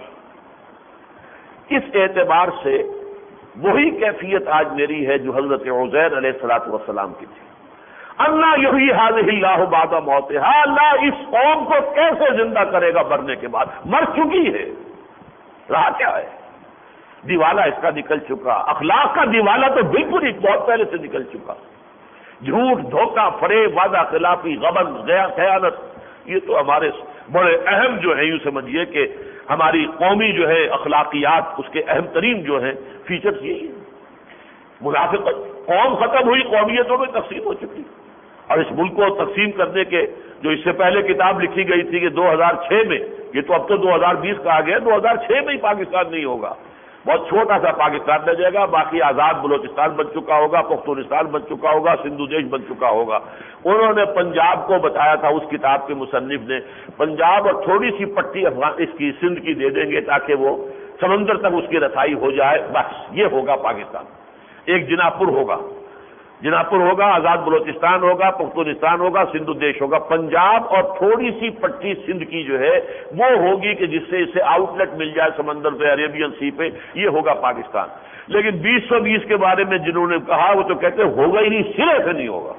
اس اعتبار سے وہی کیفیت آج میری ہے جو حضرت عزیر علیہ الصلوۃ والسلام کی تھی۔ اللہ یحیی ھذہ اللہ بعد موتہا، اللہ اس قوم کو کیسے زندہ کرے گا مرنے کے بعد؟ مر چکی ہے، رہا کیا ہے؟ دیوالہ اس کا نکل چکا، اخلاق کا دیوالہ تو بالکل ہی بہت پہلے سے نکل چکا۔ جھوٹ، دھوکہ، فریب، وعدہ خلافی، غبن، غیا خیانت، یہ تو ہمارے بڑے اہم جو ہیں، یوں سمجھیے کہ ہماری قومی جو ہے اخلاقیات، اس کے اہم ترین جو ہیں فیچرز یہی ہیں۔ منافقت، قوم ختم ہوئی، قومیتوں میں تقسیم ہو چکی، اور اس ملک کو تقسیم کرنے کے جو اس سے پہلے کتاب لکھی گئی تھی کہ دو ہزار چھ میں، یہ تو اب تو دو ہزار بیس کا آ گیا، دو ہزار چھ میں ہی پاکستان نہیں ہوگا، بہت چھوٹا سا پاکستان رہ جائے گا، باقی آزاد بلوچستان بن چکا ہوگا، پختونستان بن چکا ہوگا، سندھو دیش بن چکا ہوگا۔ انہوں نے پنجاب کو بتایا تھا، اس کتاب کے مصنف نے، پنجاب اور تھوڑی سی پٹی افغان اس کی سندھ کی دے دیں گے تاکہ وہ سمندر تک اس کی رسائی ہو جائے، بس یہ ہوگا پاکستان۔ ایک جناپور ہوگا، جناپور ہوگا، آزاد بلوچستان ہوگا، پختونستان ہوگا، سندھو دیش ہوگا، پنجاب اور تھوڑی سی پٹی سندھ کی جو ہے وہ ہوگی کہ جس سے اسے آؤٹ لیٹ مل جائے سمندر پہ، عربین سی پہ، یہ ہوگا پاکستان۔ لیکن بیس سو بیس کے بارے میں جنہوں نے کہا وہ تو کہتے ہوگا ہی نہیں، سرے سے نہیں ہوگا۔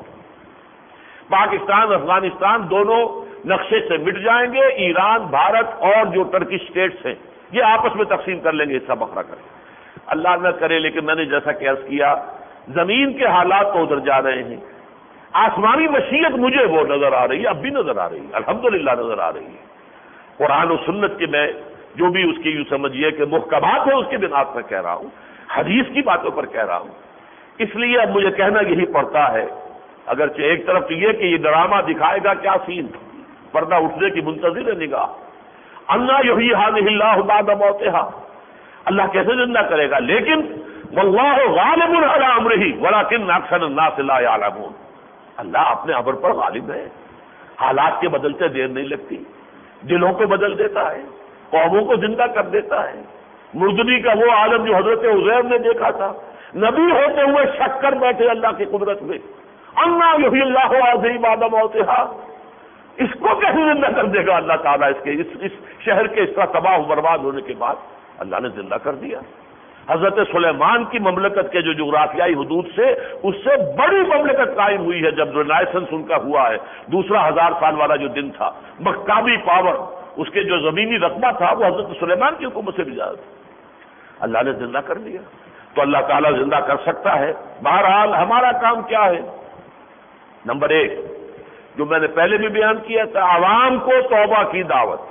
پاکستان افغانستان دونوں نقشے سے مٹ جائیں گے، ایران، بھارت اور جو ٹرکی اسٹیٹس ہیں یہ آپس میں تقسیم کر لیں گے، حصہ بکھرا کر۔ اللہ نہ کرے، لیکن میں نے جیسا کہ عرض کیا، زمین کے حالات تو ادھر جا رہے ہیں، آسمانی مشیت مجھے وہ نظر آ رہی ہے، اب بھی نظر آ رہی ہے، الحمدللہ نظر آ رہی ہے۔ قرآن و سنت کے میں جو بھی اس کی یوں سمجھیے کہ محکمات ہیں اس کی بنا پر کہہ رہا ہوں، حدیث کی باتوں پر کہہ رہا ہوں۔ اس لیے اب مجھے کہنا یہی پڑتا ہے، اگرچہ ایک طرف تو یہ کہ یہ ڈرامہ دکھائے گا کیا سین، پردہ اٹھنے کی منتظر ہے نگاہ۔ اللہ یحیی ھذہ اللہ بعد موتہا، اللہ کیسے زندہ کرے گا، لیکن واللہ غالب علی امرہ ولکن اکثر الناس لا یعلمون، اللہ اپنے امر پر غالب ہے، حالات کے بدلتے دیر نہیں لگتی، دلوں کو بدل دیتا ہے، قوموں کو زندہ کر دیتا ہے۔ مردنی کا وہ عالم جو حضرت عزیر نے دیکھا تھا، نبی ہوتے ہوئے شک کر بیٹھے اللہ کی قدرت میں، اللہ یحیی اللہ ھذہ بعد موتہا، اس کو کیسے زندہ کر دے گا اللہ تعالیٰ، اس کے اس, اس شہر کے اس طرح تباہ و برباد ہونے کے بعد اللہ نے زندہ کر دیا۔ حضرت سلیمان کی مملکت کے جو جغرافیائی حدود سے اس سے بڑی مملکت قائم ہوئی ہے، جب رینائسنس ان کا ہوا ہے، دوسرا ہزار سال والا جو دن تھا، مکابی پاور، اس کے جو زمینی رقبہ تھا وہ حضرت سلیمان کی حکومت سے بھی زیادہ تھا، اللہ نے زندہ کر دیا۔ تو اللہ تعالیٰ زندہ کر سکتا ہے۔ بہرحال ہمارا کام کیا ہے؟ نمبر ایک جو میں نے پہلے بھی بیان کیا تھا، عوام کو توبہ کی دعوت،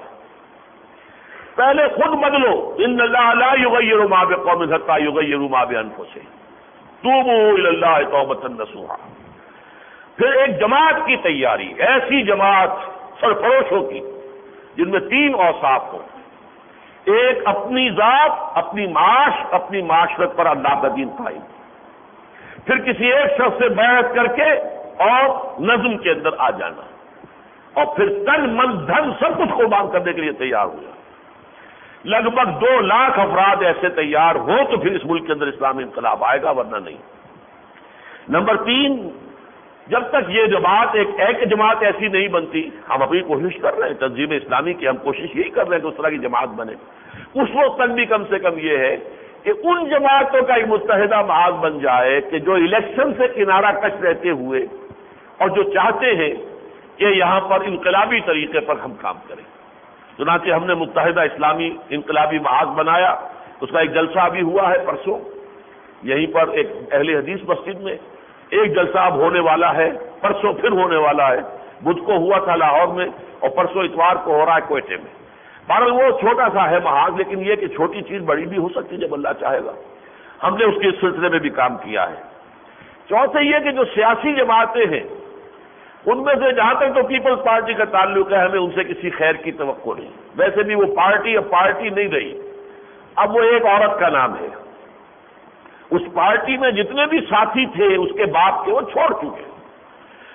پہلے خود بدلو، ان اللہ لا یغیر ما بقوم حتی یغیروا ما بانفسہم، توبوا الی اللہ توبۃ نصوحا۔ پھر ایک جماعت کی تیاری، ایسی جماعت سرفروشوں کی جن میں تین اوصاف ہوں، ایک اپنی ذات، اپنی معاش، اپنی معاشرت پر اللہ کا دین قائم، پھر کسی ایک شخص سے بیعت کر کے اور نظم کے اندر آ جانا، اور پھر تن من دھن سب کچھ قربان کرنے کے لیے تیار ہو جانا۔ لگ بھگ دو لاکھ افراد ایسے تیار ہو تو پھر اس ملک کے اندر اسلامی انقلاب آئے گا، ورنہ نہیں۔ نمبر تین، جب تک یہ جماعت ایک ایک جماعت ایسی نہیں بنتی، ہم اپنی کوشش کر رہے ہیں تنظیم اسلامی کی، ہم کوشش یہی کر رہے ہیں کہ اس طرح کی جماعت بنے، اس وقت تک بھی کم سے کم یہ ہے کہ ان جماعتوں کا ایک متحدہ محاذ بن جائے کہ جو الیکشن سے کنارہ کش رہتے ہوئے اور جو چاہتے ہیں کہ یہاں پر انقلابی طریقے پر ہم کام کریں۔ چنانچہ ہم نے متحدہ اسلامی انقلابی محاذ بنایا، اس کا ایک جلسہ بھی ہوا ہے پرسوں یہیں پر ایک اہل حدیث مسجد میں، ایک جلسہ اب ہونے والا ہے، پرسوں پھر ہونے والا ہے، بدھ کو ہوا تھا لاہور میں اور پرسوں اتوار کو ہو رہا ہے کوئٹے میں۔ بہرحال وہ چھوٹا سا ہے محاذ، لیکن یہ کہ چھوٹی چیز بڑی بھی ہو سکتی جب اللہ چاہے گا، ہم نے اس کے سلسلے میں بھی کام کیا ہے۔ چوتھے یہ کہ جو سیاسی جماعتیں ہیں ان میں سے جہاں تک تو پیپلز پارٹی کا تعلق ہے ہمیں ان سے کسی خیر کی توقع نہیں، ویسے بھی وہ پارٹی اب پارٹی نہیں رہی، اب وہ ایک عورت کا نام ہے۔ اس پارٹی میں جتنے بھی ساتھی تھے اس کے باپ کے وہ چھوڑ چکے،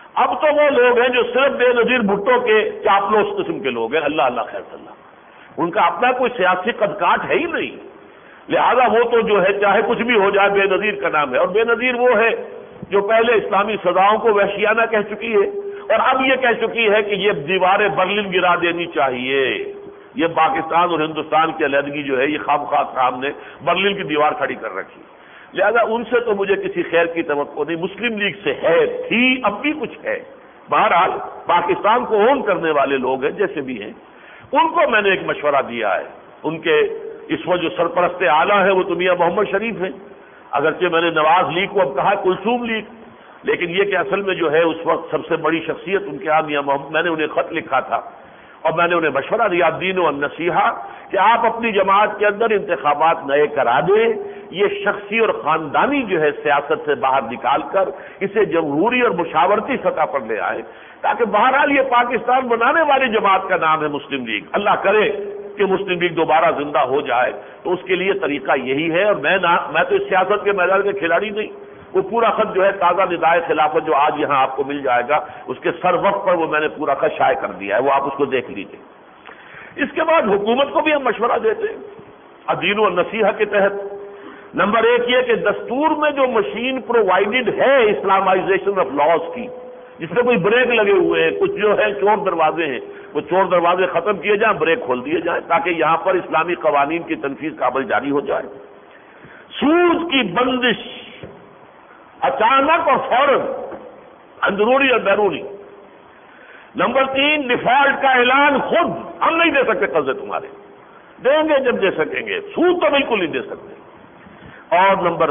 اب تو وہ لوگ ہیں جو صرف بے نظیر بھٹو کے چاپلوس قسم کے لوگ ہیں، اللہ اللہ خیر اللہ، ان کا اپنا کوئی سیاسی قد کاٹ ہے ہی نہیں، لہذا وہ تو جو ہے چاہے کچھ بھی ہو جائے بے نظیر کا نام ہے، اور بے نظیر وہ ہے جو پہلے اسلامی سزاؤں کو وحشیانہ کہہ چکی ہے اور اب یہ کہہ چکی ہے کہ یہ دیواریں برلن گرا دینی چاہیے، یہ پاکستان اور ہندوستان کی علیحدگی جو ہے یہ خام خواہ کام نے برلن کی دیوار کھڑی کر رکھی، لہذا ان سے تو مجھے کسی خیر کی توقع نہیں، مسلم لیگ سے ہے، تھی، اب بھی کچھ ہے، بہرحال پاکستان کو اون کرنے والے لوگ ہیں جیسے بھی ہیں، ان کو میں نے ایک مشورہ دیا ہے، ان کے اس وقت جو سرپرست اعلیٰ ہے وہ تو میاں محمد شریف ہیں، اگرچہ میں نے نواز لیگ کو اب کہا کلثوم لیگ، لیکن یہ کہ اصل میں جو ہے اس وقت سب سے بڑی شخصیت ان کے ہاں میاں محمد، میں نے انہیں خط لکھا تھا اور میں نے انہیں مشورہ دیا دین و نصیحہ کہ آپ اپنی جماعت کے اندر انتخابات نئے کرا دیں، یہ شخصی اور خاندانی جو ہے سیاست سے باہر نکال کر اسے جمہوری اور مشاورتی سطح پر لے آئے، تاکہ بہرحال یہ پاکستان بنانے والی جماعت کا نام ہے مسلم لیگ، اللہ کرے کہ مسلم لیگ دوبارہ زندہ ہو جائے، تو اس کے لیے طریقہ یہی ہے، اور میں نہ میں تو اس سیاست کے میدان کے کھلاڑی نہیں، وہ پورا خط جو ہے تازہ ندائے خلافت جو آج یہاں آپ کو مل جائے گا اس کے سر وقت پر وہ میں نے پورا خط شائع کر دیا ہے، وہ آپ اس کو دیکھ لیجیے۔ اس کے بعد حکومت کو بھی ہم مشورہ دیتے ہیں دین و نصیحہ کے تحت، نمبر ایک یہ کہ دستور میں جو مشین پرووائڈڈ ہے اسلامائزیشن آف لاز کی، جس میں کوئی بریک لگے ہوئے ہیں، کچھ جو ہے چور دروازے ہیں، وہ چور دروازے ختم کیے جائیں، بریک کھول دیے جائیں، تاکہ یہاں پر اسلامی قوانین کی تنفیذ کا عمل جاری ہو جائے۔ سود کی بندش اچانک اور فوراً، اندرونی اور بیرونی۔ نمبر تین، ڈیفالٹ کا اعلان، خود ہم نہیں دے سکتے قرضے تمہارے، دیں گے جب دے سکیں گے، سود تو بالکل نہیں دے سکتے۔ اور نمبر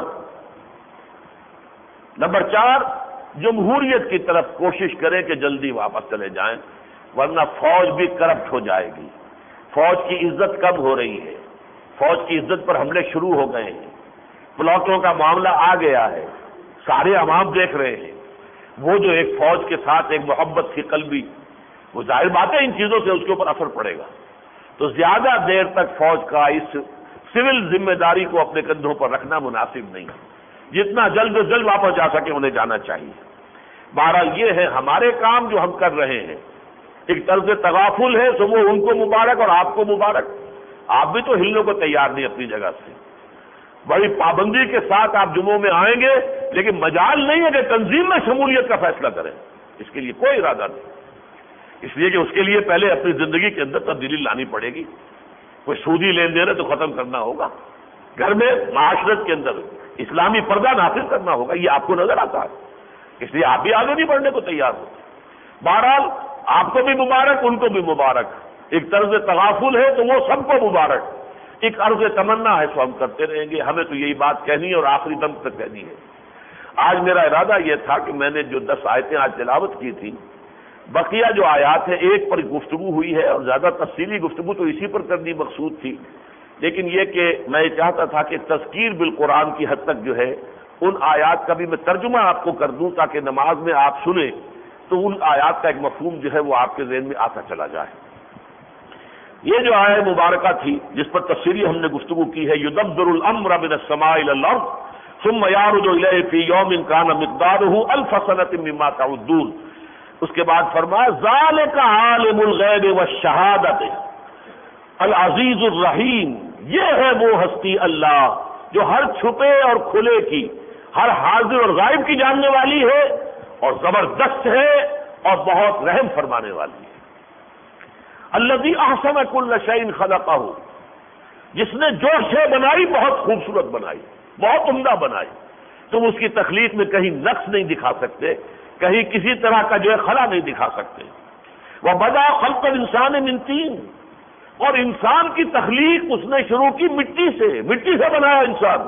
نمبر چار، جمہوریت کی طرف کوشش کریں کہ جلدی واپس چلے جائیں، ورنہ فوج بھی کرپٹ ہو جائے گی، فوج کی عزت کم ہو رہی ہے، فوج کی عزت پر حملے شروع ہو گئے ہیں، پلاٹوں کا معاملہ آ گیا ہے، سارے عوام دیکھ رہے ہیں، وہ جو ایک فوج کے ساتھ ایک محبت کی قلبی، وہ ظاہر بات ہے ان چیزوں سے اس کے اوپر اثر پڑے گا، تو زیادہ دیر تک فوج کا اس سول ذمہ داری کو اپنے کندھوں پر رکھنا مناسب نہیں، جتنا جلد از جلد واپس جا سکے انہیں جانا چاہیے۔ بہرحال یہ ہے ہمارے کام جو ہم کر رہے ہیں، ایک طرز تغافل ہے تو وہ ان کو مبارک اور آپ کو مبارک، آپ بھی تو ہلنے کو تیار نہیں اپنی جگہ سے، بڑی پابندی کے ساتھ آپ جمعوں میں آئیں گے، لیکن مجال نہیں ہے کہ تنظیم میں شمولیت کا فیصلہ کریں، اس کے لیے کوئی ارادہ نہیں، اس لیے کہ اس کے لیے پہلے اپنی زندگی کے اندر تبدیلی لانی پڑے گی، کوئی سودی لین دین ہے تو ختم کرنا ہوگا، گھر میں معاشرت کے اندر اسلامی پردہ نافذ کرنا ہوگا، یہ آپ کو نظر آتا ہے، اس لیے آپ بھی آگے نہیں بڑھنے کو تیار ہو۔ بہرحال آپ کو بھی مبارک، ان کو بھی مبارک، ایک طرز تغافل ہے تو وہ سب کو مبارک، ایک عرض تمنا ہے تو ہم کرتے رہیں گے، ہمیں تو یہی بات کہنی ہے اور آخری دم تک کہنی ہے۔ آج میرا ارادہ یہ تھا کہ میں نے جو دس آیتیں آج تلاوت کی تھی، بقیہ جو آیات ہیں ایک پر گفتگو ہوئی ہے اور زیادہ تفصیلی گفتگو تو اسی پر کرنی مقصود تھی، لیکن یہ کہ میں یہ چاہتا تھا کہ تذکیر بالقرآن کی حد تک جو ہے ان آیات کا بھی میں ترجمہ آپ کو کر دوں، تاکہ نماز میں آپ سنیں تو ان آیات کا ایک مفہوم جو ہے وہ آپ کے ذہن میں آتا چلا جائے۔ یہ جو آیت مبارکہ تھی جس پر تفصیلی ہم نے گفتگو کی ہے، یدبر الامر من السماء الى الارض ثم يعرج الیہ فی یوم کان مقدارہ الف سنۃ مما تعدون، اس کے بعد فرمایا ذالک عالم الغیب والشہادۃ العزیز الرحیم، یہ ہے وہ ہستی اللہ جو ہر چھپے اور کھلے کی، ہر حاضر اور غائب کی جاننے والی ہے اور زبردست ہے اور بہت رحم فرمانے والی ہے۔ الذی احسن کل شیء خلقہ، جس نے جو شے بنائی بہت خوبصورت بنائی، بہت عمدہ بنائی، تم اس کی تخلیق میں کہیں نقص نہیں دکھا سکتے، کہیں کسی طرح کا جو ہے خلا نہیں دکھا سکتے۔ وبدأ خلق الانسان من طین، اور انسان کی تخلیق اس نے شروع کی مٹی سے، مٹی سے بنایا انسان۔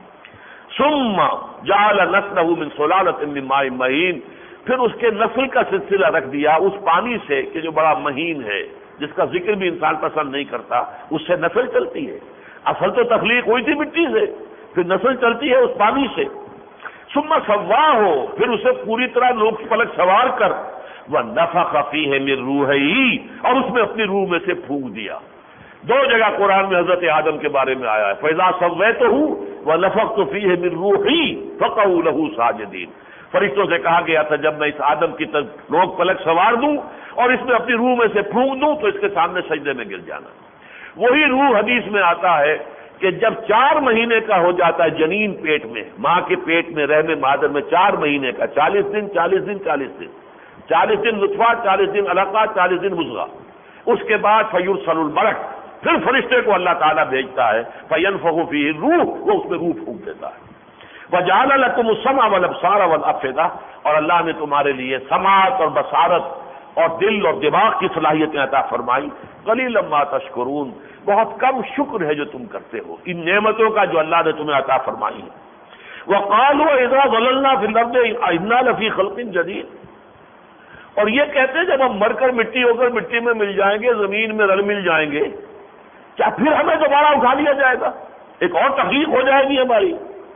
ثم جعل نسلہ من سلالۃ من ماء مہین، پھر اس کے نسل کا سلسلہ رکھ دیا اس پانی سے کہ جو بڑا مہین ہے، جس کا ذکر بھی انسان پسند نہیں کرتا، اس سے نسل چلتی ہے۔ اصل تو تخلیق ہوئی تھی مٹی سے، پھر نسل چلتی ہے اس پانی سے۔ ثم سواہ، پھر اسے پوری طرح نوک پلک سوار کر وَنَفَخَ فِيهِ مِن رُوحِهِ، اور اس میں اپنی روح میں سے پھونک دیا۔ دو جگہ قرآن میں حضرت آدم کے بارے میں آیا ہے، فَإِذَا سَوَّيْتُهُ وَنَفَخْتُ فِيهِ مِن رُوحِي فَقَعُوا لَهُ سَاجِدِينَ، فرشتوں سے کہا گیا تھا جب میں اس آدم کی طرف روک پلک سوار دوں اور اس میں اپنی روح میں سے پھونک دوں تو اس کے سامنے سجدے میں گر جانا. وہی روح حدیث میں آتا ہے کہ جب چار مہینے کا ہو جاتا ہے جنین پیٹ میں، ماں کے پیٹ میں رحم مادر میں چار مہینے کا، چالیس دن چالیس دن چالیس دن چالیس دن نطفہ، چالیس دن علقہ، چالیس دن مضغہ، اس کے بعد فیرسل الملک، پھر فرشتے کو اللہ تعالیٰ بھیجتا ہے، فینفخ فیہ الروح، وہ اس میں روح پھونک دیتا ہے. وجعل لکم السمع والابصار والافئدہ، اور اللہ نے تمہارے لیے سماعت اور بصارت اور دل اور دماغ کی صلاحیتیں عطا فرمائی. قلیلا ما تشکرون، بہت کم شکر ہے جو تم کرتے ہو ان نعمتوں کا جو اللہ نے تمہیں عطا فرمائی ہے. وقالوا اذا ضللنا فی الارض انا لفی خلق جدید، اور یہ کہتے ہیں جب ہم مر کر مٹی ہو کر مٹی میں مل جائیں گے، زمین میں رل مل جائیں گے، کیا پھر ہمیں دوبارہ اٹھا لیا جائے گا، ایک اور تخلیق ہو جائے گی ہماری.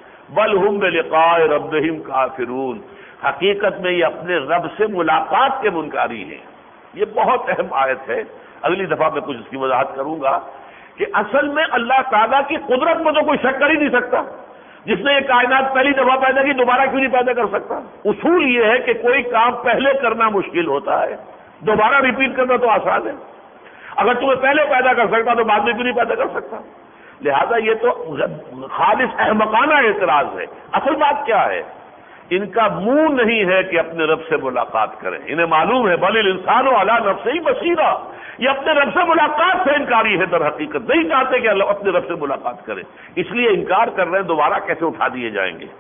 بل ہم بلقاء ربہم کافرون، حقیقت میں یہ اپنے رب سے ملاقات کے منکاری ہیں. یہ بہت اہم آیت ہے، اگلی دفعہ میں کچھ اس کی وضاحت کروں گا کہ اصل میں اللہ تعالیٰ کی قدرت میں تو کوئی شک کر ہی نہیں سکتا. جس نے یہ کائنات پہلی دفعہ پیدا کی دوبارہ کیوں نہیں پیدا کر سکتا؟ اصول یہ ہے کہ کوئی کام پہلے کرنا مشکل ہوتا ہے، دوبارہ ریپیٹ کرنا تو آسان ہے. اگر تمہیں پہلے پیدا کر سکتا تو بعد میں کیوں نہیں پیدا کر سکتا؟ لہذا یہ تو خالص احمقانہ اعتراض ہے. اصل بات کیا ہے؟ ان کا منہ نہیں ہے کہ اپنے رب سے ملاقات کریں. انہیں معلوم ہے بل الانسان علی نفسہ بصیرہ، یہ اپنے رب سے ملاقات سے انکاری ہے. در حقیقت نہیں چاہتے کہ اللہ اپنے رب سے ملاقات کرے، اس لیے انکار کر رہے ہیں دوبارہ کیسے اٹھا دیے جائیں گے.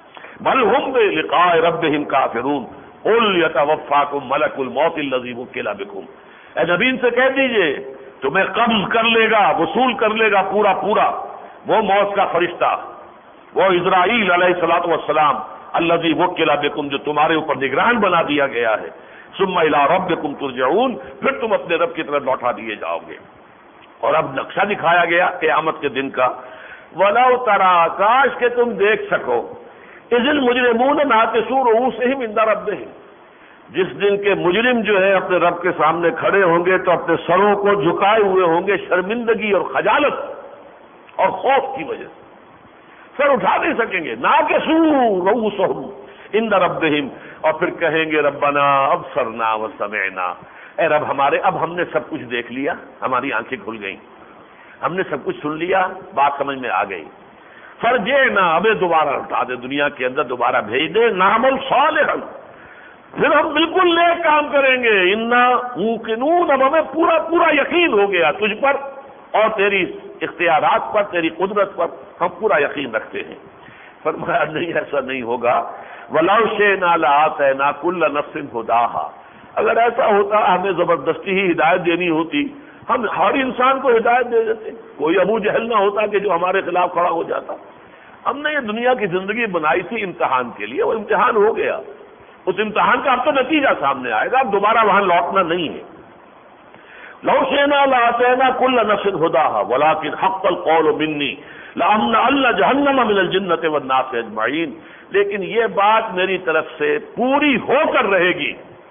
بل ہم بلقاء ربہم کافرون قل یتوفاکم ملک الموت الذی وکل بکم، اے نبی ان سے کہہ دیجئے تمہیں قبض کر لے گا، وصول کر لے گا پورا پورا وہ موت کا فرشتہ، وہ اسرائیل علیہ الصلوۃ والسلام الذی وکل بکم، جو تمہارے اوپر نگران بنا دیا گیا ہے. ثم الی ربکم ترجعون، پھر تم اپنے رب کی طرف لوٹا دیے جاؤ گے. اور اب نقشہ دکھایا گیا قیامت کے دن کا. ولو تری، کاش کہ تم دیکھ سکو، اذ المجرمون ناکسوا رؤوسہم عند ربہم، جس دن کے مجرم جو ہے اپنے رب کے سامنے کھڑے ہوں گے تو اپنے سروں کو جھکائے ہوئے ہوں گے شرمندگی اور خجالت اور خوف کی وجہ سے، سر اٹھا نہیں سکیں گے. ناکسوا رؤوسہم عند ربہم، اور پھر کہیں گے ربنا ابصرنا وسمعنا، اے رب ہمارے اب ہم نے سب کچھ دیکھ لیا، ہماری آنکھیں کھل گئیں، ہم نے سب کچھ سن لیا، بات سمجھ میں آ گئی. فرجعنا، ہمیں دوبارہ اٹھا دے، دنیا کے اندر دوبارہ بھیج دے. نعمل صالحا، پھر ہم بالکل نیک کام کریں گے. انا موقنون، اب ہمیں پورا پورا یقین ہو گیا تجھ پر اور تیری اختیارات پر، تیری قدرت پر ہم پورا یقین رکھتے ہیں. فرمایا نہیں، ایسا نہیں ہوگا. وَلَوْ شِئْنَا لَآتَيْنَا كُلَّ نَفْسٍ هُدَاهَا، اگر ایسا ہوتا ہمیں زبردستی ہی ہدایت دینی ہوتی ہم ہر انسان کو ہدایت دے دیتے. کوئی ابو جہل نہ ہوتا کہ جو ہمارے خلاف کھڑا ہو جاتا. ہم نے یہ دنیا کی زندگی بنائی تھی امتحان کے لیے، وہ امتحان ہو گیا، اس امتحان کا اب تو نتیجہ سامنے آئے گا، اب دوبارہ وہاں لوٹنا نہیں ہے. لَوْ شِئْنَا لَآتَيْنَا كُلَّ نَفْسٍ هُدَاهَا وَلَٰكِنْ حَقَّ الْقَوْلُ مِنِّي لَأَمْلَأَنَّ جَهَنَّمَ مِنَ الْجِنَّةِ وَالنَّاسِ أَجْمَعِينَ، لیکن یہ بات میری طرف سے پوری ہو کر رہے گی.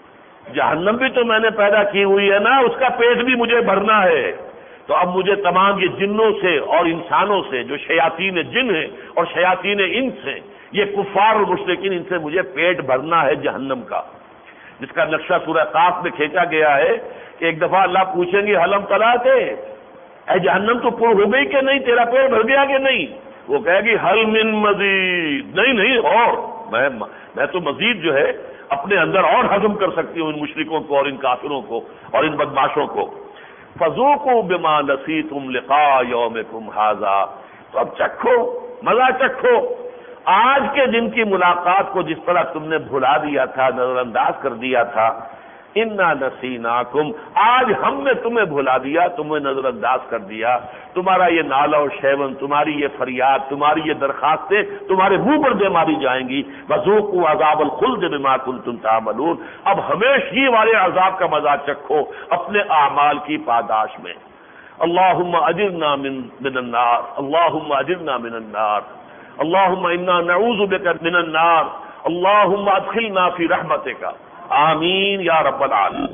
جہنم بھی تو میں نے پیدا کی ہوئی ہے نا، اس کا پیٹ بھی مجھے بھرنا ہے. تو اب مجھے تمام یہ جنوں سے اور انسانوں سے جو شیاطین جن ہیں اور شیاطین انس ہیں، یہ کفار اور مشرکین، ان سے مجھے پیٹ بھرنا ہے جہنم کا، جس کا نقشہ سورہ قاف میں کھینچا گیا ہے کہ ایک دفعہ اللہ پوچھیں گے حلم طلع تھے، اے جہنم تو پر ہو گئی کہ نہیں، تیرا پیٹ بھر گیا کہ نہیں؟ وہ کہے گی حل من مزید، نہیں نہیں اور میں میں تو مزید جو ہے اپنے اندر اور ہضم کر سکتی ہوں ان مشرکوں کو اور ان کافروں کو اور ان بدماشوں کو. فذوقوا بما نسیتم لقاء یومکم ھذا، تو اب چکھو، مزہ چکھو آج کے دن کی ملاقات کو جس طرح تم نے بھلا دیا تھا، نظر انداز کر دیا تھا. انا نسیناکم، آج ہم نے تمہیں بھلا دیا، تمہیں نظر انداز کر دیا. تمہارا یہ نالہ و شیون، تمہاری یہ فریاد، تمہاری یہ درخواستیں تمہارے منہ پر دے ماری جائیں گی. وذوقوا عذاب الخلد بما کنتم تعملون، اب ہمیشہ والے عذاب کا مزہ چکھو اپنے اعمال کی پاداش میں. اللہم اجرنا من من النار، اللہم اجرنا من النار، اللہم انا نعوذ بک من النار، اللہم ادخلنا فی رحمتک، آمین یا رب العالمین.